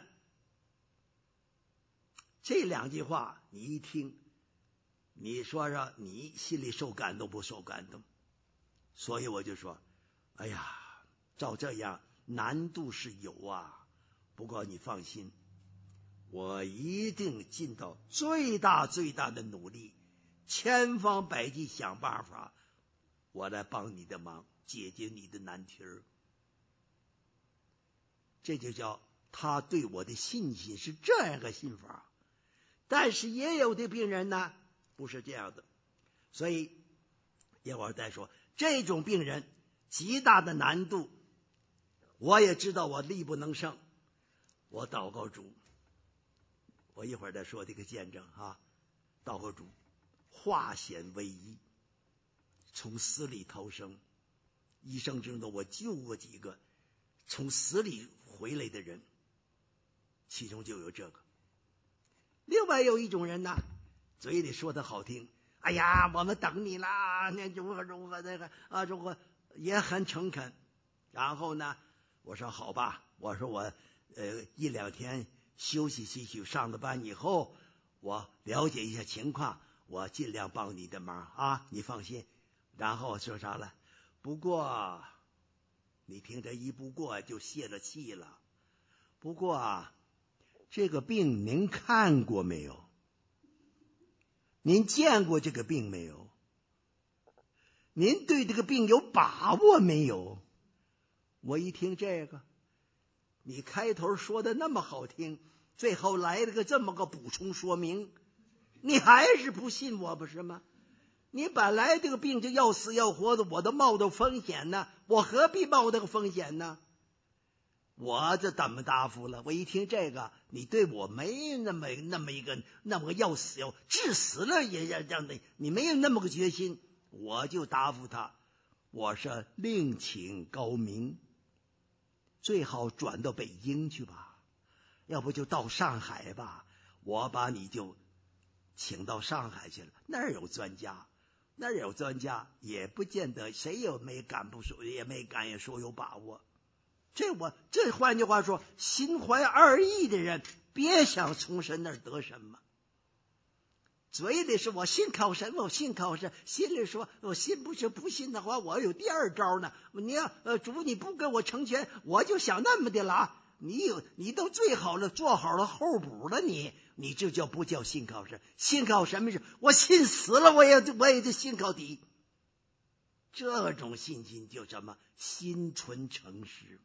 这两句话你一听，你说说你心里受感动不受感动？所以我就说，哎呀，照这样难度是有啊，不过你放心，我一定尽到最大最大的努力，千方百计想办法，我来帮你的忙，解决你的难题儿。这就叫他对我的信心是这样个信法。但是也有的病人呢不是这样的，所以一会儿再说。这种病人极大的难度，我也知道我力不能胜，我祷告主，我一会儿再说这个见证啊。祷告主化险为夷，从死里逃生。医生知道我救过几个从死里回来的人，其中就有这个。另外有一种人呢，嘴里说的好听，哎呀我们等你啦，那如何如何那个啊，如何也很诚恳。然后呢我说好吧，我说我呃一两天休息休息，上了班以后我了解一下情况，我尽量帮你的忙啊，你放心。然后说啥了？不过你听这一不过就泄了气了。不过这个病您看过没有？您见过这个病没有？您对这个病有把握没有？我一听这个，你开头说的那么好听，最后来了个这么个补充说明，你还是不信我不是吗？你本来这个病就要死要活的，我都冒着风险呢，我何必冒这个风险呢？我这怎么答复了？我一听这个，你对我没那么那么一个那么个要死要治死了也要这样的，你没有那么个决心，我就答复他，我是另请高明，最好转到北京去吧，要不就到上海吧，我把你就请到上海去了，那儿有专家，那儿有专家也不见得谁有没敢不说，也没敢也说有把握。这我这换句话说，心怀二意的人别想从神那儿得什么。嘴里是我信靠神，我信靠神，心里说我信不是不信的话，我有第二招呢。你要呃主你不给我成全，我就想那么的了啊。你有你都最好了，做好了后补了，你你这叫不叫信靠神？信靠什么是？我信死了，我也我也就信靠底。这种信心就什么心存诚实。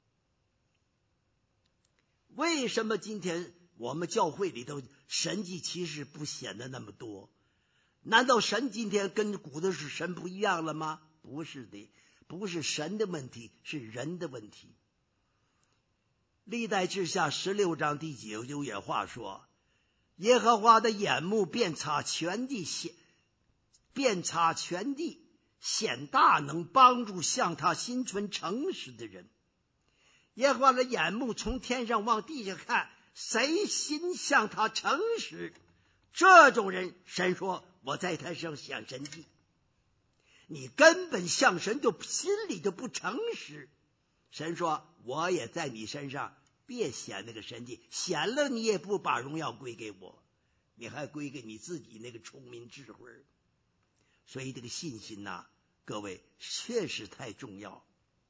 为什么今天我们教会里头神迹奇事不显得那么多？难道神今天跟古的是神不一样了吗？不是的，不是神的问题，是人的问题。历代志下十六章第九就有话说，耶和华的眼目遍察全地，遍察全地， 显大能，帮助向他心存诚实的人。耶和华的眼目从天上往地下看，谁心向他诚实，这种人神说我在他身上显神迹。你根本向神就心里就不诚实，神说我也在你身上别显那个神迹，显了你也不把荣耀归给我，你还归给你自己那个聪明智慧。所以这个信心呐、啊，各位确实太重要。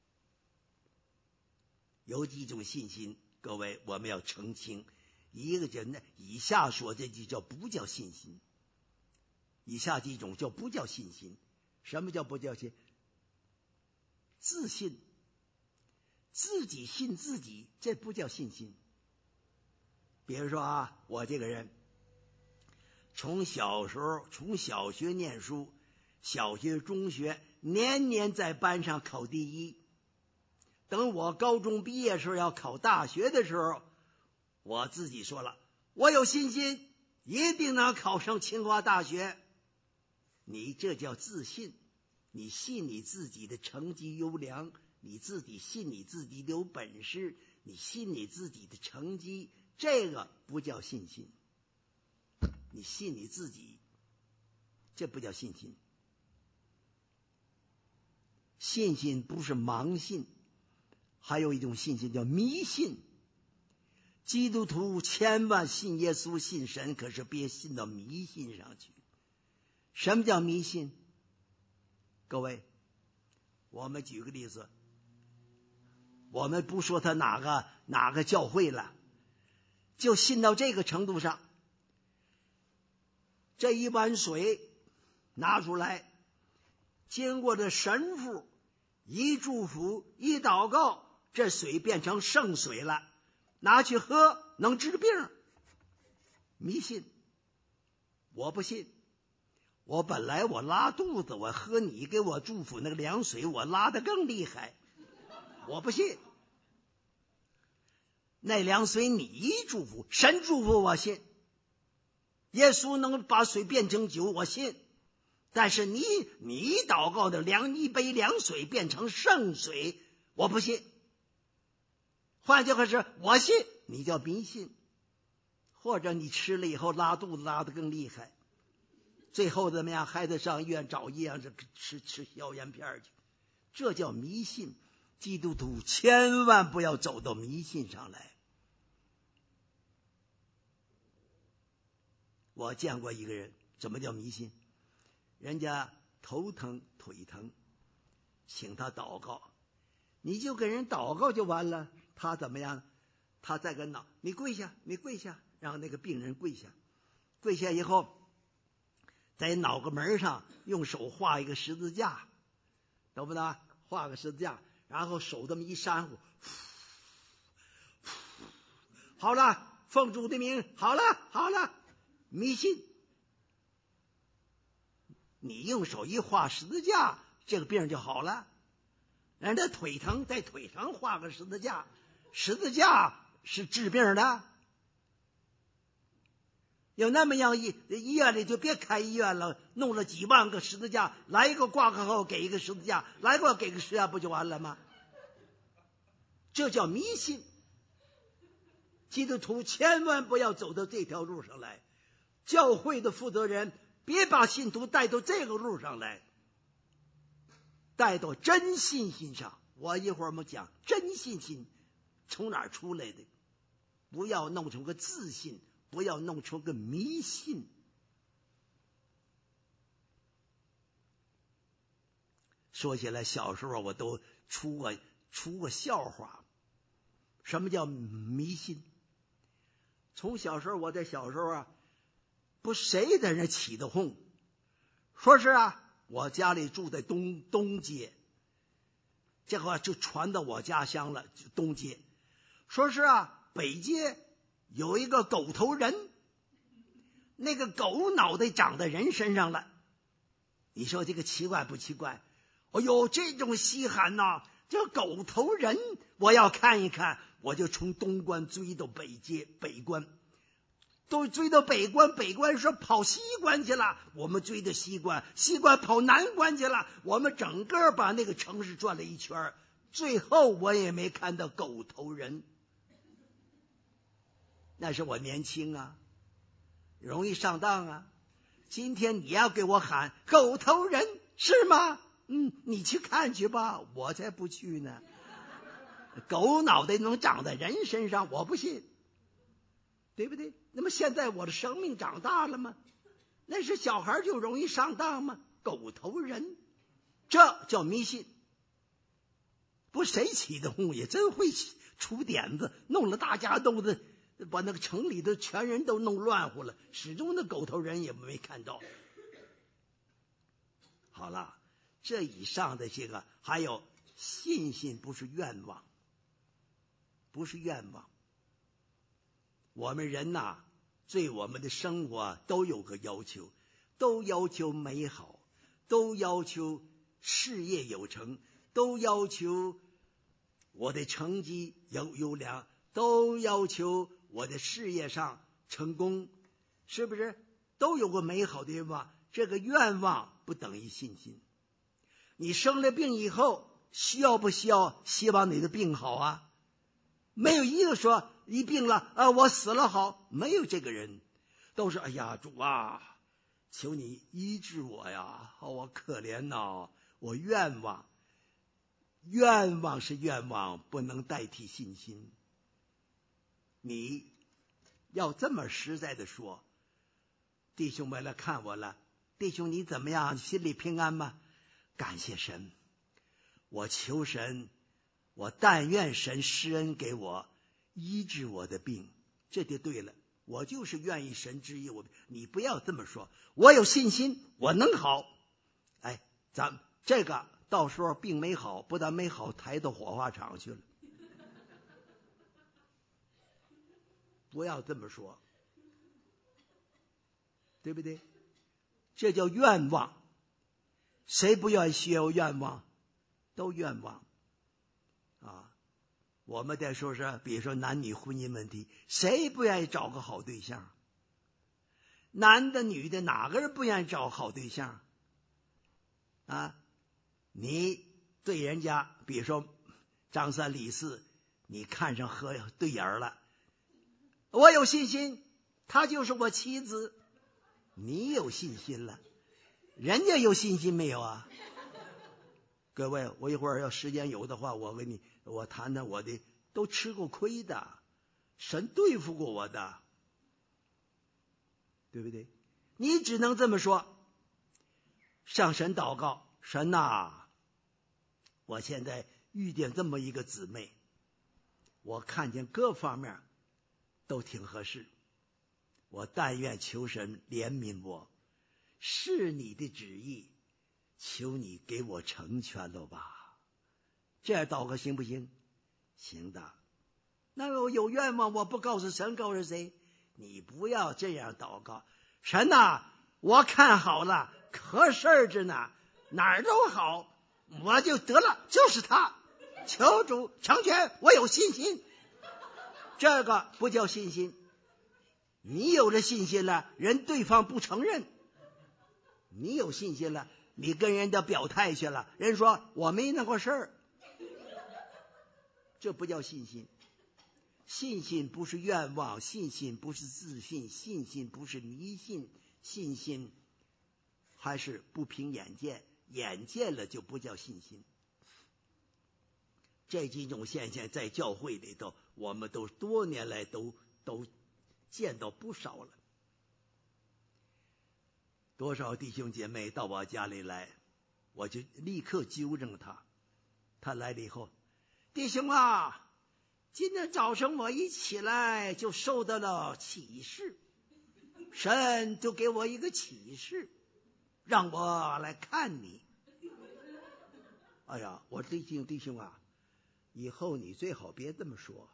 有几种信心，各位我们要澄清。一个人呢，以下说这就叫不叫信心，以下几种叫不叫信心。什么叫不叫信？自信，自己信自己，这不叫信心。比如说啊，我这个人从小时候从小学念书，小学中学年年在班上考第一，等我高中毕业时候要考大学的时候，我自己说了，我有信心一定能考上清华大学。你这叫自信，你信你自己的成绩优良，你自己信你自己有本事，你信你自己的成绩，这个不叫信心。你信你自己，这不叫信心。信心不是盲信，还有一种信心叫迷信。基督徒千万信耶稣信神，可是别信到迷信上去。什么叫迷信？各位，我们举个例子，我们不说他哪个哪个教会了，就信到这个程度上，这一碗水拿出来，经过这神父一祝福一祷告，这水变成圣水了，拿去喝能治病。迷信，我不信。我本来我拉肚子，我喝你给我祝福那个凉水，我拉得更厉害，我不信。那凉水你一祝福，神祝福我信，耶稣能把水变成酒我信，但是你你祷告的凉一杯凉水变成圣水，我不信。换句话说，我信你叫迷信，或者你吃了以后拉肚子拉得更厉害，最后怎么样？还得上医院找医样吃吃消炎片去，这叫迷信。基督徒千万不要走到迷信上来。我见过一个人，怎么叫迷信？人家头疼腿疼，请他祷告，你就给人祷告就完了。他怎么样？他再跟脑，你跪下，你跪下，让那个病人跪下，跪下以后，在脑壳门上用手画一个十字架，懂不懂？画个十字架，然后手这么一扇呼，好了，奉主的名，好了好了。迷信，你用手一画十字架，这个病就好了。人家腿疼，在腿上画个十字架，十字架是治病的。有那么样医医院里就别开医院了，弄了几万个十字架，来一个挂个号给一个十字架，来个给个十字架不就完了吗？这叫迷信。基督徒千万不要走到这条路上来，教会的负责人别把信徒带到这个路上来，带到真信心上。我一会儿我们讲真信心从哪儿出来的，不要弄出个自信，不要弄出个迷信。说起来，小时候我都出过出过笑话。什么叫迷信？从小时候，我在小时候啊，不谁在那起的哄，说是啊，我家里住在东东街，这话就传到我家乡了，东街。说是啊，北街有一个狗头人，那个狗脑袋长在人身上了。你说这个奇怪不奇怪？哎呦，这种稀罕呐、啊！这狗头人我要看一看，我就从东关追到北街北关， 都追到北关，北关说跑西关去了，我们追到西关，西关跑南关去了，我们整个把那个城市转了一圈，最后我也没看到狗头人。那是我年轻啊，容易上当啊。今天你要给我喊狗头人是吗？嗯，你去看去吧，我才不去呢。狗脑袋能长在人身上，我不信，对不对？那么现在我的生命长大了吗？那是小孩就容易上当吗？狗头人，这叫迷信。不，谁起的哄也真会出点子，弄了大家弄得把那个城里的全人都弄乱乎了，始终那狗头人也没看到。好了，这以上的这个还有信心，不是愿望，不是愿望。我们人呐，对我们的生活都有个要求，都要求美好，都要求事业有成，都要求我的成绩有优良，都要求我的事业上成功，是不是？都有个美好的愿望。这个愿望不等于信心。你生了病以后，需要不需要希望你的病好啊？没有一个说一病了啊，我死了好，没有这个人，都是哎呀主啊，求你医治我呀，哦、我可怜呐，我愿望。愿望是愿望，不能代替信心。你要这么实在的说，弟兄们来看我了，弟兄你怎么样？心里平安吗？感谢神，我求神，我但愿神施恩给我，医治我的病，这就对了。我就是愿意神治愈我。你不要这么说，我有信心，我能好。哎，咱这个到时候病没好，不但没好，抬到火化场去了。不要这么说，对不对？这叫愿望。谁不愿意需要愿望？都愿望啊！我们再说说，比如说男女婚姻问题，谁不愿意找个好对象？男的女的，哪个人不愿意找好对象啊？你对人家，比如说张三李四，你看上合对眼了，我有信心，她就是我妻子。你有信心了，人家有信心没有啊？各位，我一会儿要时间有的话，我跟你我谈谈我的，都吃过亏的，神对付过我的，对不对？你只能这么说，向神祷告，神呐、啊，我现在遇见这么一个姊妹，我看见各方面都挺合适，我但愿求神怜悯我，是你的旨意，求你给我成全了吧。这样祷告行不行？行的。那我有愿望，我不告诉神，告诉谁？你不要这样祷告。神呐、啊，我看好了，可事儿着呢，哪儿都好，我就得了，就是他，求主成全，我有信心。这个不叫信心。你有了信心了，人对方不承认。你有信心了，你跟人家表态去了，人说我没那个事儿，这不叫信心。信心不是愿望，信心不是自信，信心不是迷信，信心还是不凭眼见，眼见了就不叫信心。这几种现象在教会里头，我们都多年来都都见到不少了。多少弟兄姐妹到我家里来，我就立刻纠正他。他来了以后，弟兄啊，今天早晨我一起来就受到了启示，神就给我一个启示，让我来看你。哎呀，我弟兄弟兄啊，以后你最好别这么说。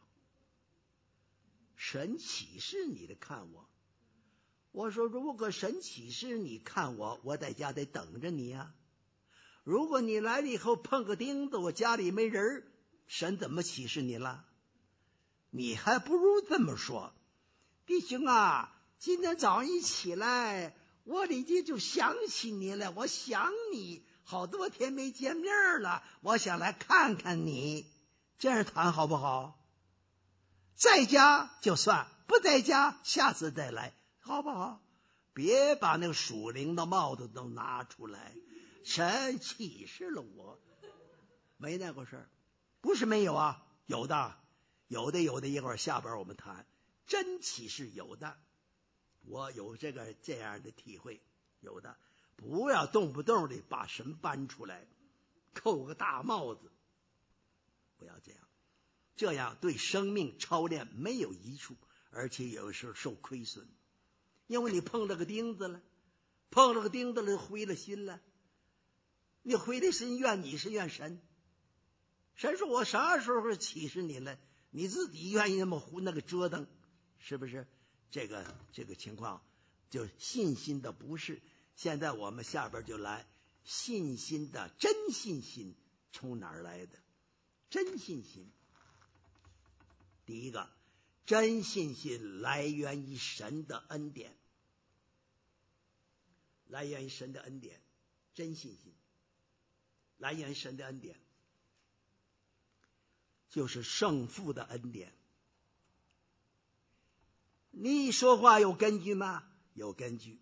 神启示你的看我，我说如果神启示你看我，我在家得等着你啊。如果你来了以后碰个钉子，我家里没人，神怎么启示你了？你还不如这么说，弟兄啊， 今天早上一起来，我里经就想起你了，我想你，好多天没见面了，我想来看看你。这样谈好不好？在家就算，不在家下次再来，好不好？别把那个属灵的帽子都拿出来。神启示了我，没那个事儿，不是没有啊，有的，有的，有的，一会儿下边我们谈，真启示有的，我有这个这样的体会，有的，不要动不动的把神搬出来，扣个大帽子，不要这样，这样对生命操练没有益处，而且有时候受亏损，因为你碰了个钉子了，碰了个钉子了，灰了心了。你回的心怨你是怨神，神说我啥时候启示你了？你自己愿意那么胡那个折腾，是不是？这个这个情况就信心的不是。现在我们下边就来信心的真信心从哪儿来的？真信心，第一个，真信心来源于神的恩典，来源于神的恩典，真信心。来源神的恩典，就是圣父的恩典。你说话有根据吗？有根据。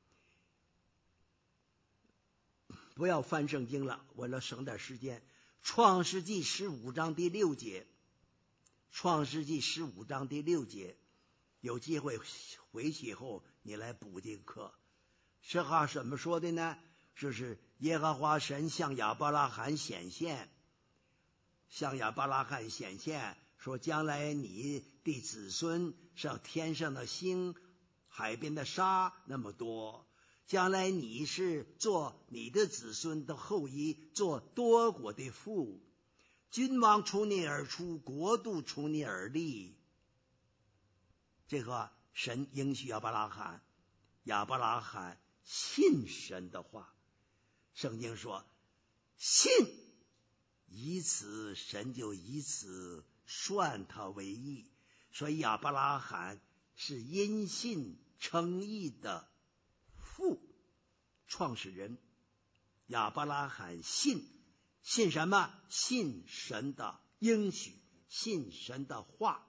不要翻圣经了，为了省点时间。创世纪十五章第六节，创世纪十五章第六节，有机会回去以后你来补这个课。这话怎么说的呢？就是耶和华神向亚伯拉罕显现，向亚伯拉罕显现说，将来你的子孙像天上的星，海边的沙那么多，将来你是做你的子孙的后裔，做多国的父，君王从你而出，国度从你而立。这个神应许亚伯拉罕，亚伯拉罕信神的话。圣经说信，以此神就以此算他为义，所以亚伯拉罕是因信称义的父，创始人。亚伯拉罕信，信什么？信神的应许，信神的话。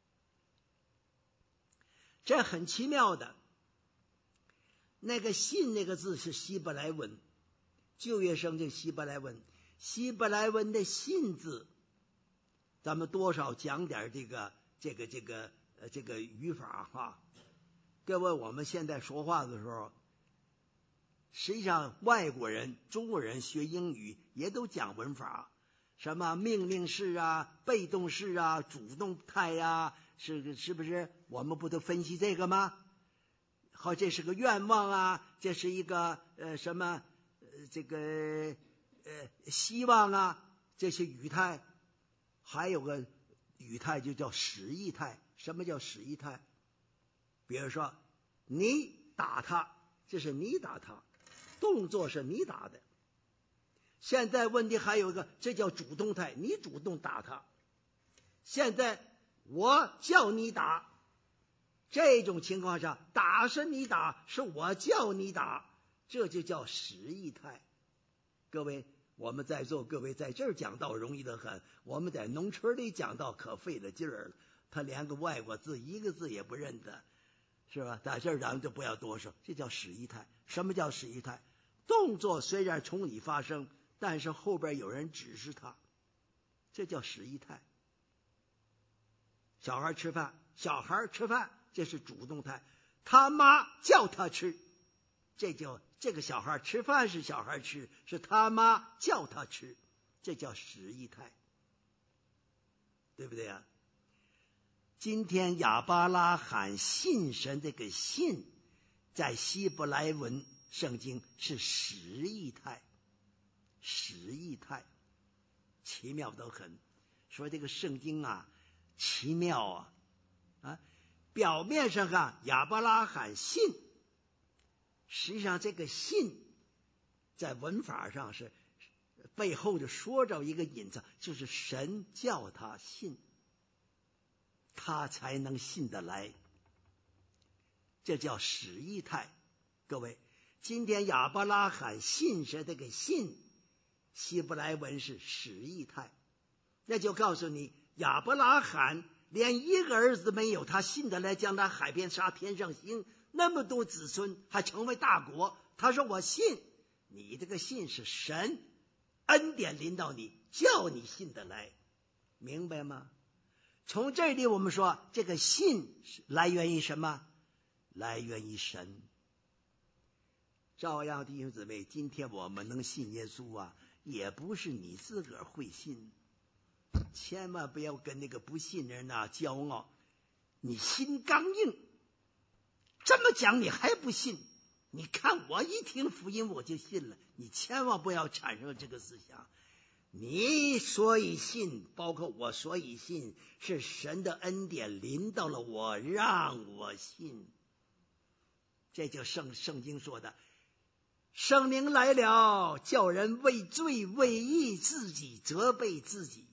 这很奇妙的，那个信那个字是希伯来文，旧约圣经希伯来文，希伯来文的信字，咱们多少讲点这个这个这个呃这个语法哈。各位，我们现在说话的时候，实际上外国人、中国人学英语也都讲文法，什么命令式啊、被动式啊、主动态呀，是是不是？我们不都分析这个吗？好，这是个愿望啊，这是一个呃什么？这个呃希望啊，这些语态，还有个语态就叫使役态。什么叫使役态？比如说你打他，这是你打他，动作是你打的。现在问题还有一个，这叫主动态，你主动打他。现在我叫你打，这种情况下打是你打，是我叫你打，这就叫使役态。各位，我们在座各位在这儿讲道容易得很，我们在农村里讲道可费了劲儿了，他连个外国字一个字也不认得，是吧？在这儿咱们就不要多说，这叫使役态。什么叫使役态？动作虽然从你发生，但是后边有人指示他，这叫使役态。小孩吃饭，小孩吃饭，这是主动态，他妈叫他吃，这就这个小孩吃饭是小孩吃，是他妈叫他吃，这叫使役态，对不对啊？今天亚伯拉罕信神，这个信在希伯来文圣经是使役态，使役态奇妙得很。说这个圣经啊奇妙啊啊！表面上看亚伯拉罕信，实际上这个信在文法上是背后就说着一个隐藏，就是神叫他信，他才能信得来。 这叫使役态。各位，今天亚伯拉罕信神这个信，希伯来文是使役态，那就告诉你，亚伯拉罕连一个儿子没有，他信得来将他海边沙天上星，那么多子孙还成为大国，他说我信。你这个信是神恩典临到你，叫你信得来，明白吗？从这里我们说，这个信来源于什么？来源于神。照样弟兄姊妹，今天我们能信耶稣啊，也不是你自个儿会信，千万不要跟那个不信人呐骄傲，你心刚硬，这么讲你还不信？你看我一听福音我就信了，你千万不要产生这个思想。你所以信，包括我所以信，是神的恩典临到了我，让我信。这就圣圣经说的，圣灵来了，叫人为罪为义，自己责备自己。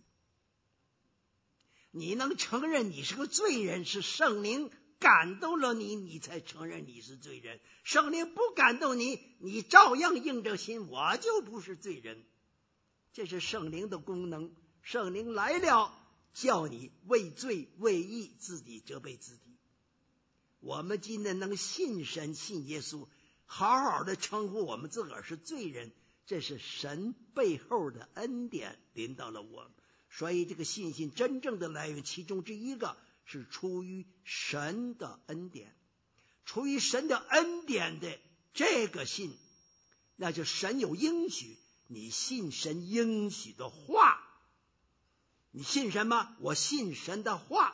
你能承认你是个罪人，是圣灵感动了你，你才承认你是罪人。圣灵不感动你，你照样硬着心，我就不是罪人。这是圣灵的功能，圣灵来了，叫你为罪为义，自己责备自己。我们今天能信神信耶稣，好好的称呼我们自个儿是罪人，这是神背后的恩典临到了我们。所以这个信心真正的来源，其中之一个是出于神的恩典，出于神的恩典的这个信，那就神有应许，你信神应许的话。你信什么？我信神的话。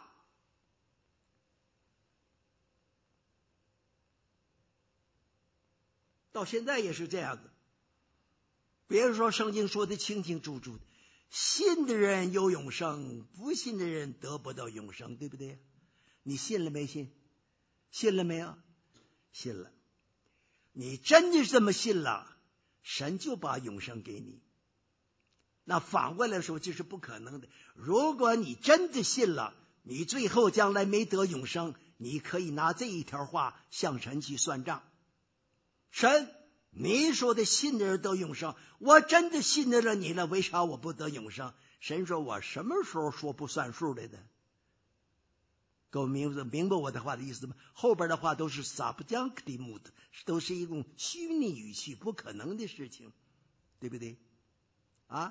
到现在也是这样的。别人说圣经说的清清楚楚的，信的人有永生，不信的人得不到永生，对不对？你信了没信？信了没有？信了。你真的这么信了，神就把永生给你。那反过来说，这是不可能的。如果你真的信了，你最后将来没得永生，你可以拿这一条话向神去算账。神，你说的信的人得永生，我真的信得了你了，为啥我不得永生？神说，我什么时候说不算数来的？各位明白明白我的话的意思吗？后边的话都是撒不将的目的，都是一种虚拟语气，不可能的事情，对不对？啊，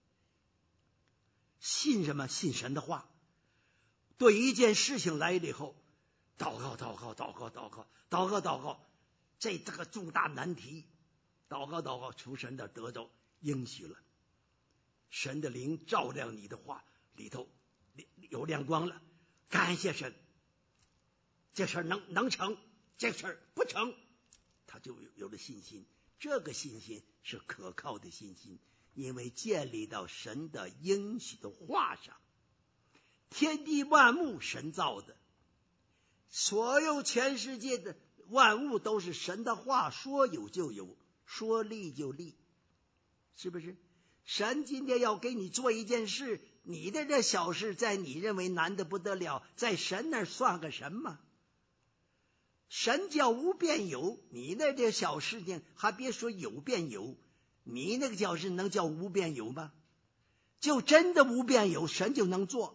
信什么？信神的话。对一件事情来了以后，祷告祷告祷告祷告祷告祷告，这这个重大难题，祷告祷告，求神的得着应许了，神的灵照亮你的话里头有亮光了，感谢神，这事儿能能成，这事儿不成，他就有了信心。这个信心是可靠的信心，因为建立到神的应许的话上。天地万物神造的，所有全世界的万物都是神的话，说有就有，说立就立，是不是？神今天要给你做一件事，你的这小事在你认为难得不得了，在神那儿算个什么？神叫无变有，你那这小事情还别说有变有，你那个小事能叫无变有吗？就真的无变有，神就能做。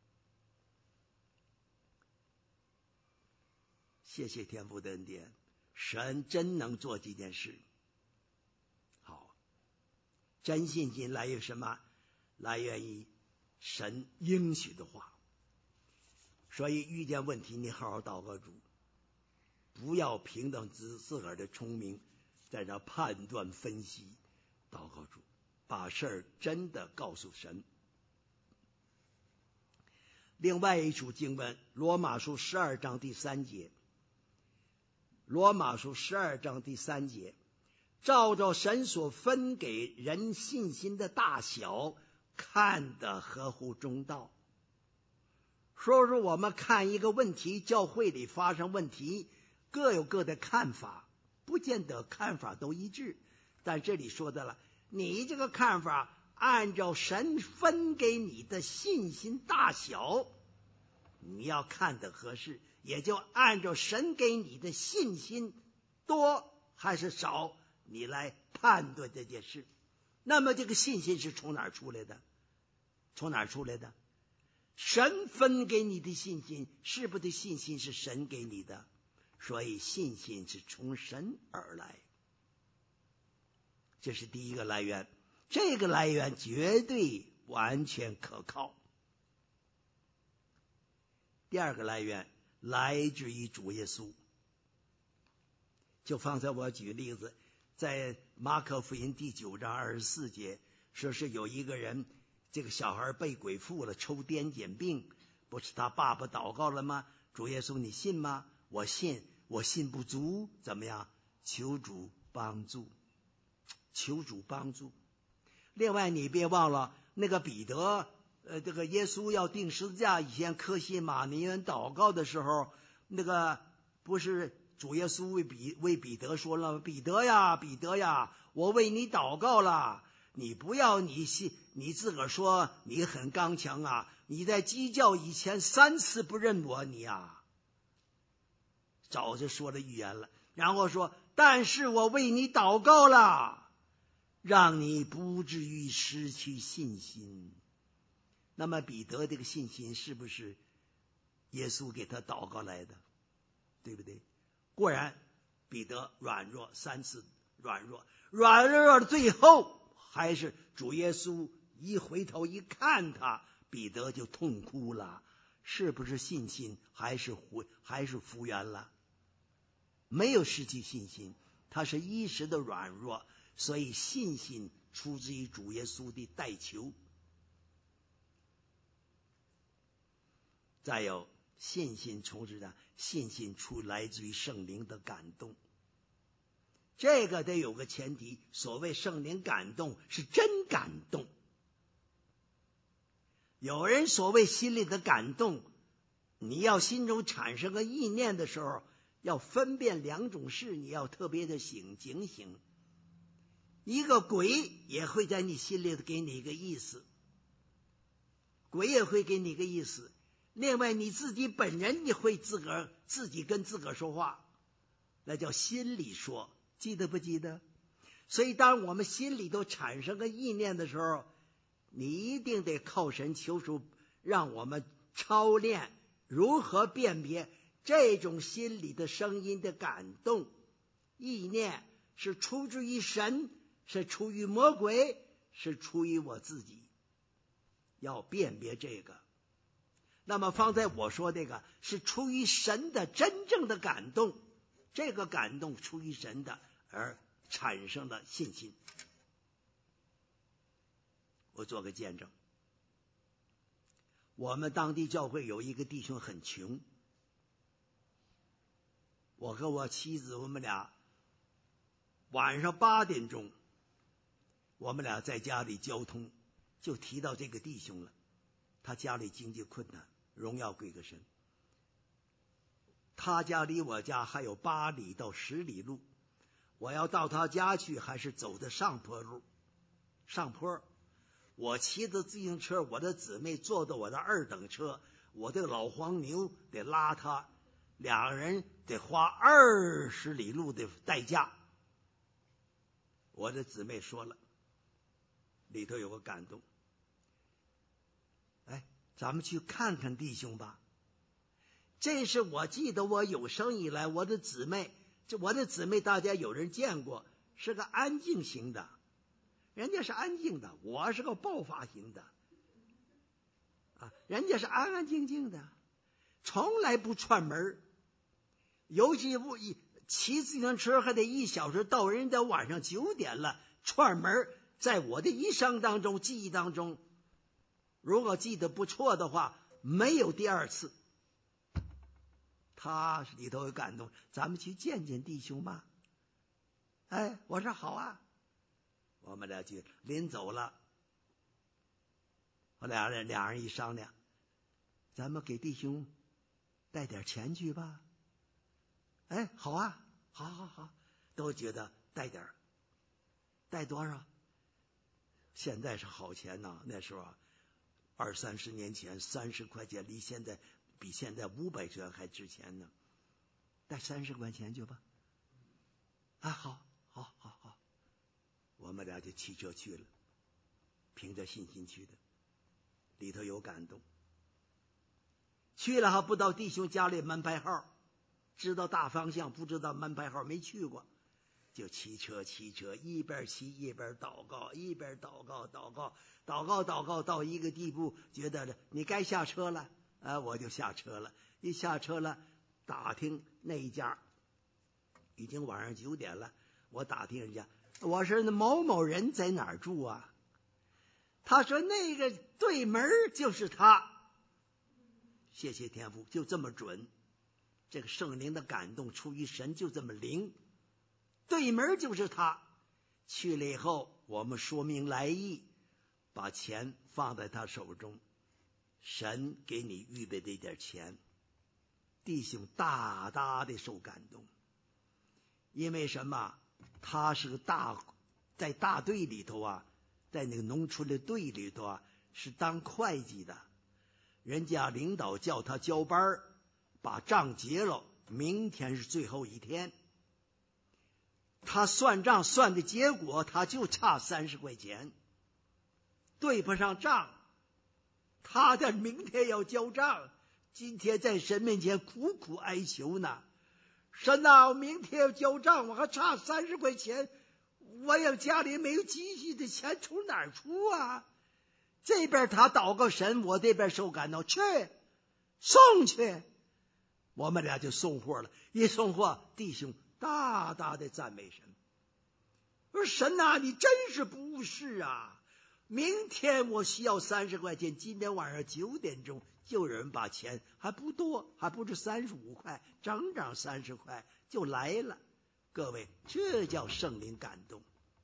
谢谢天父的恩典，神真能做这件事。好，真信心来源什么？来源于神应许的话。所以遇见问题，你好好祷告主，不要凭着自自个儿的聪明在这判断分析，祷告主，把事儿真的告诉神。另外一处经文，罗马书十二章第三节，罗马书十二章第三节，照着神所分给人信心的大小，看得合乎中道。说说我们看一个问题，教会里发生问题，各有各的看法，不见得看法都一致。但这里说的了，你这个看法按照神分给你的信心大小，你要看得合适， 也就按照神给你的信心多还是少，你来判断这件事。那么这个信心是从哪儿出来的？从哪儿出来的？神分给你的信心，是不是的信心是神给你的？所以信心是从神而来，这是第一个来源，这个来源绝对完全可靠。第二个来源来自于主耶稣，就方才我举例子，在马可福音第九章二十四节，说是有一个人，这个小孩被鬼附了，抽癫痫病，不是他爸爸祷告了吗？主耶稣你信吗？我信，我信不足，怎么样？求主帮助，求主帮助。另外你别忘了那个彼得，呃，这个耶稣要钉十字架以前，客西马尼园祷告的时候，那个不是主耶稣为彼为彼得说了，彼得呀，彼得呀，我为你祷告了，你不要你信你自个儿说你很刚强啊，你在鸡叫以前三次不认我，你啊，早就说了预言了。然后说，但是我为你祷告了，让你不至于失去信心。那么彼得这个信心是不是耶稣给他祷告来的？对不对？果然彼得软弱，三次软弱，软弱最后还是主耶稣一回头一看他，彼得就痛哭了。是不是信心还是回还是复原了？没有失去信心，他是一时的软弱，所以信心出自于主耶稣的代求。再有信心从事的信心出来自于圣灵的感动，这个得有个前提，所谓圣灵感动是真感动。有人所谓心里的感动，你要心中产生个意念的时候，要分辨两种事，你要特别的醒警醒。一个鬼也会在你心里给你一个意思，鬼也会给你一个意思。另外你自己本人你会自个儿自己跟自个儿说话，那叫心里说，记得不记得？所以当我们心里头产生个意念的时候，你一定得靠神求主让我们操练如何辨别这种心里的声音的感动意念是出自于神，是出于魔鬼，是出于我自己，要辨别这个。那么方才我说这个是出于神的真正的感动，这个感动出于神的而产生的信心。我做个见证，我们当地教会有一个弟兄很穷，我和我妻子我们俩晚上八点钟，我们俩在家里交通，就提到这个弟兄了。他家里经济困难，荣耀归个神。他家离我家还有八里到十里路，我要到他家去还是走的上坡路，上坡。我骑着自行车，我的姊妹坐的我的二等车，我的老黄牛得拉他，两人得花二十里路的代价。我的姊妹说了，里头有个感动，哎，咱们去看看弟兄吧。这是我记得我有生以来我的姊妹，这我的姊妹大家有人见过，是个安静型的，人家是安静的，我是个爆发型的啊，人家是安安静静的，从来不串门，尤其不骑自行车还得一小时到，人家晚上九点了串门，在我的一生当中记忆当中，如果记得不错的话，没有第二次。他里头有感动，咱们去见见弟兄吧。哎，我说好啊，我们俩去。临走了，我俩人俩人一商量，咱们给弟兄带点钱去吧。哎，好啊，好好好，都觉得带点，带多少？现在是好钱呐，那时候二三十年前三十块钱离现在比现在五百元还值钱呢，带三十块钱去吧。啊，好，好，好，好，我们俩就骑车去了，凭着信心去的，里头有感动。去了还不到弟兄家里门牌号，知道大方向，不知道门牌号，没去过，就骑车骑车，一边骑一边祷告，一边祷告祷告祷告祷告，到一个地步，觉得你该下车了，啊，我就下车了。一下车了，打听那一家，已经晚上九点了，我打听人家，我说那某某人在哪儿住啊？他说那个对门就是他。谢谢天父，就这么准，这个圣灵的感动出于神，就这么灵，对门就是他。去了以后，我们说明来意，把钱放在他手中，神给你预备的一点钱，弟兄大大的受感动。因为什么？他是个大，在大队里头啊，在那个农村的队里头啊，是当会计的。人家领导叫他交班，把账结了，明天是最后一天。他算账算的结果，他就差三十块钱，对不上账。他的明天要交账，今天在神面前苦苦哀求呢。神啊，我明天要交账，我还差三十块钱，我要家里没有积蓄的钱，从哪儿出啊？这边他祷告神，我这边受感动，去送去。我们俩就送货了，一送货，弟兄大大的赞美神。我说神啊，你真是不是啊！明天我需要三十块钱，今天晚上九点钟就有人把钱，还不多，还不是三十五块，整整三十块就来了。各位，这叫圣灵感动。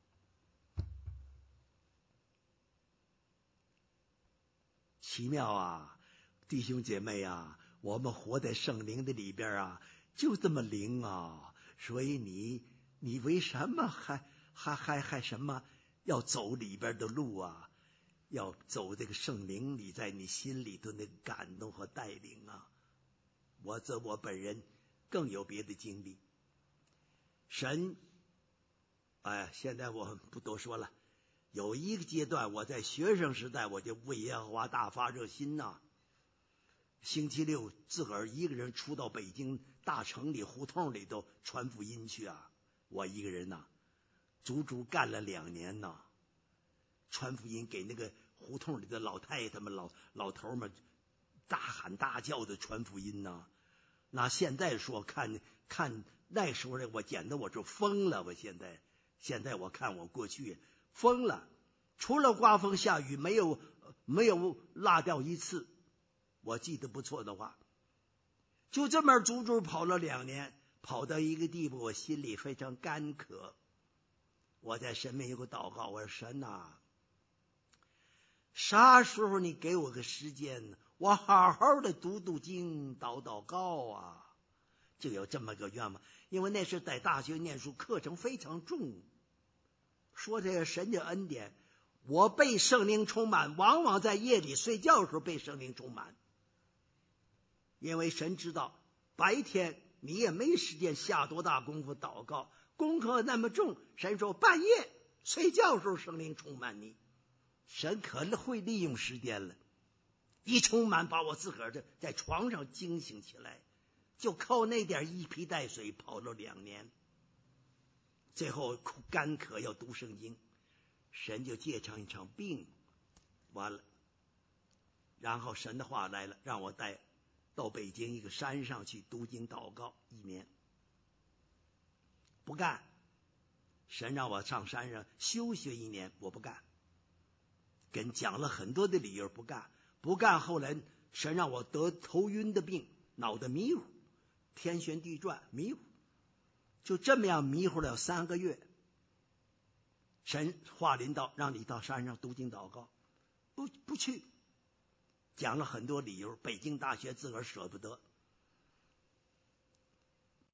奇妙啊，弟兄姐妹啊，我们活在圣灵的里边啊，就这么灵啊！所以你你为什么还还还还什么要走里边的路啊？要走这个圣灵里在你心里头那感动和带领啊！我这我本人更有别的经历。神，哎，现在我不多说了。有一个阶段，我在学生时代，我就为耶和华大发热心呐、啊。星期六自个儿一个人出到北京大城里胡同里头传福音去啊！我一个人呐、啊，足足干了两年呐、啊，传福音给那个胡同里的老太太们、老老头们，大喊大叫的传福音呐、啊。那现在说看看那时候呢，我简直我就疯了。我现在现在我看我过去。疯了，除了刮风下雨，没有没有落掉一次。我记得不错的话，就这么足足跑了两年，跑到一个地步，我心里非常干渴。我在神面有个祷告，我说神啊，啥时候你给我个时间，我好好的读读经，祷祷告啊，就有这么个愿望。因为那时在大学念书，课程非常重。说这个神的恩典，我被圣灵充满，往往在夜里睡觉的时候被圣灵充满。因为神知道白天你也没时间下多大功夫祷告，功课那么重，神说半夜睡觉的时候圣灵充满你，神可能会利用时间了，一充满把我自个儿的在床上惊醒起来，就靠那点一皮带水跑了两年。最后干渴要读圣经，神就借上一场病，完了，然后神的话来了，让我带到北京一个山上去读经祷告一年，不干。神让我上山上休学一年，我不干，跟讲了很多的理由不干，不干。后来神让我得头晕的病，脑袋迷糊，天旋地转迷糊。就这么样迷糊了三个月，神话临到让你到山上读经祷告，不不去，讲了很多理由。北京大学自个儿舍不得，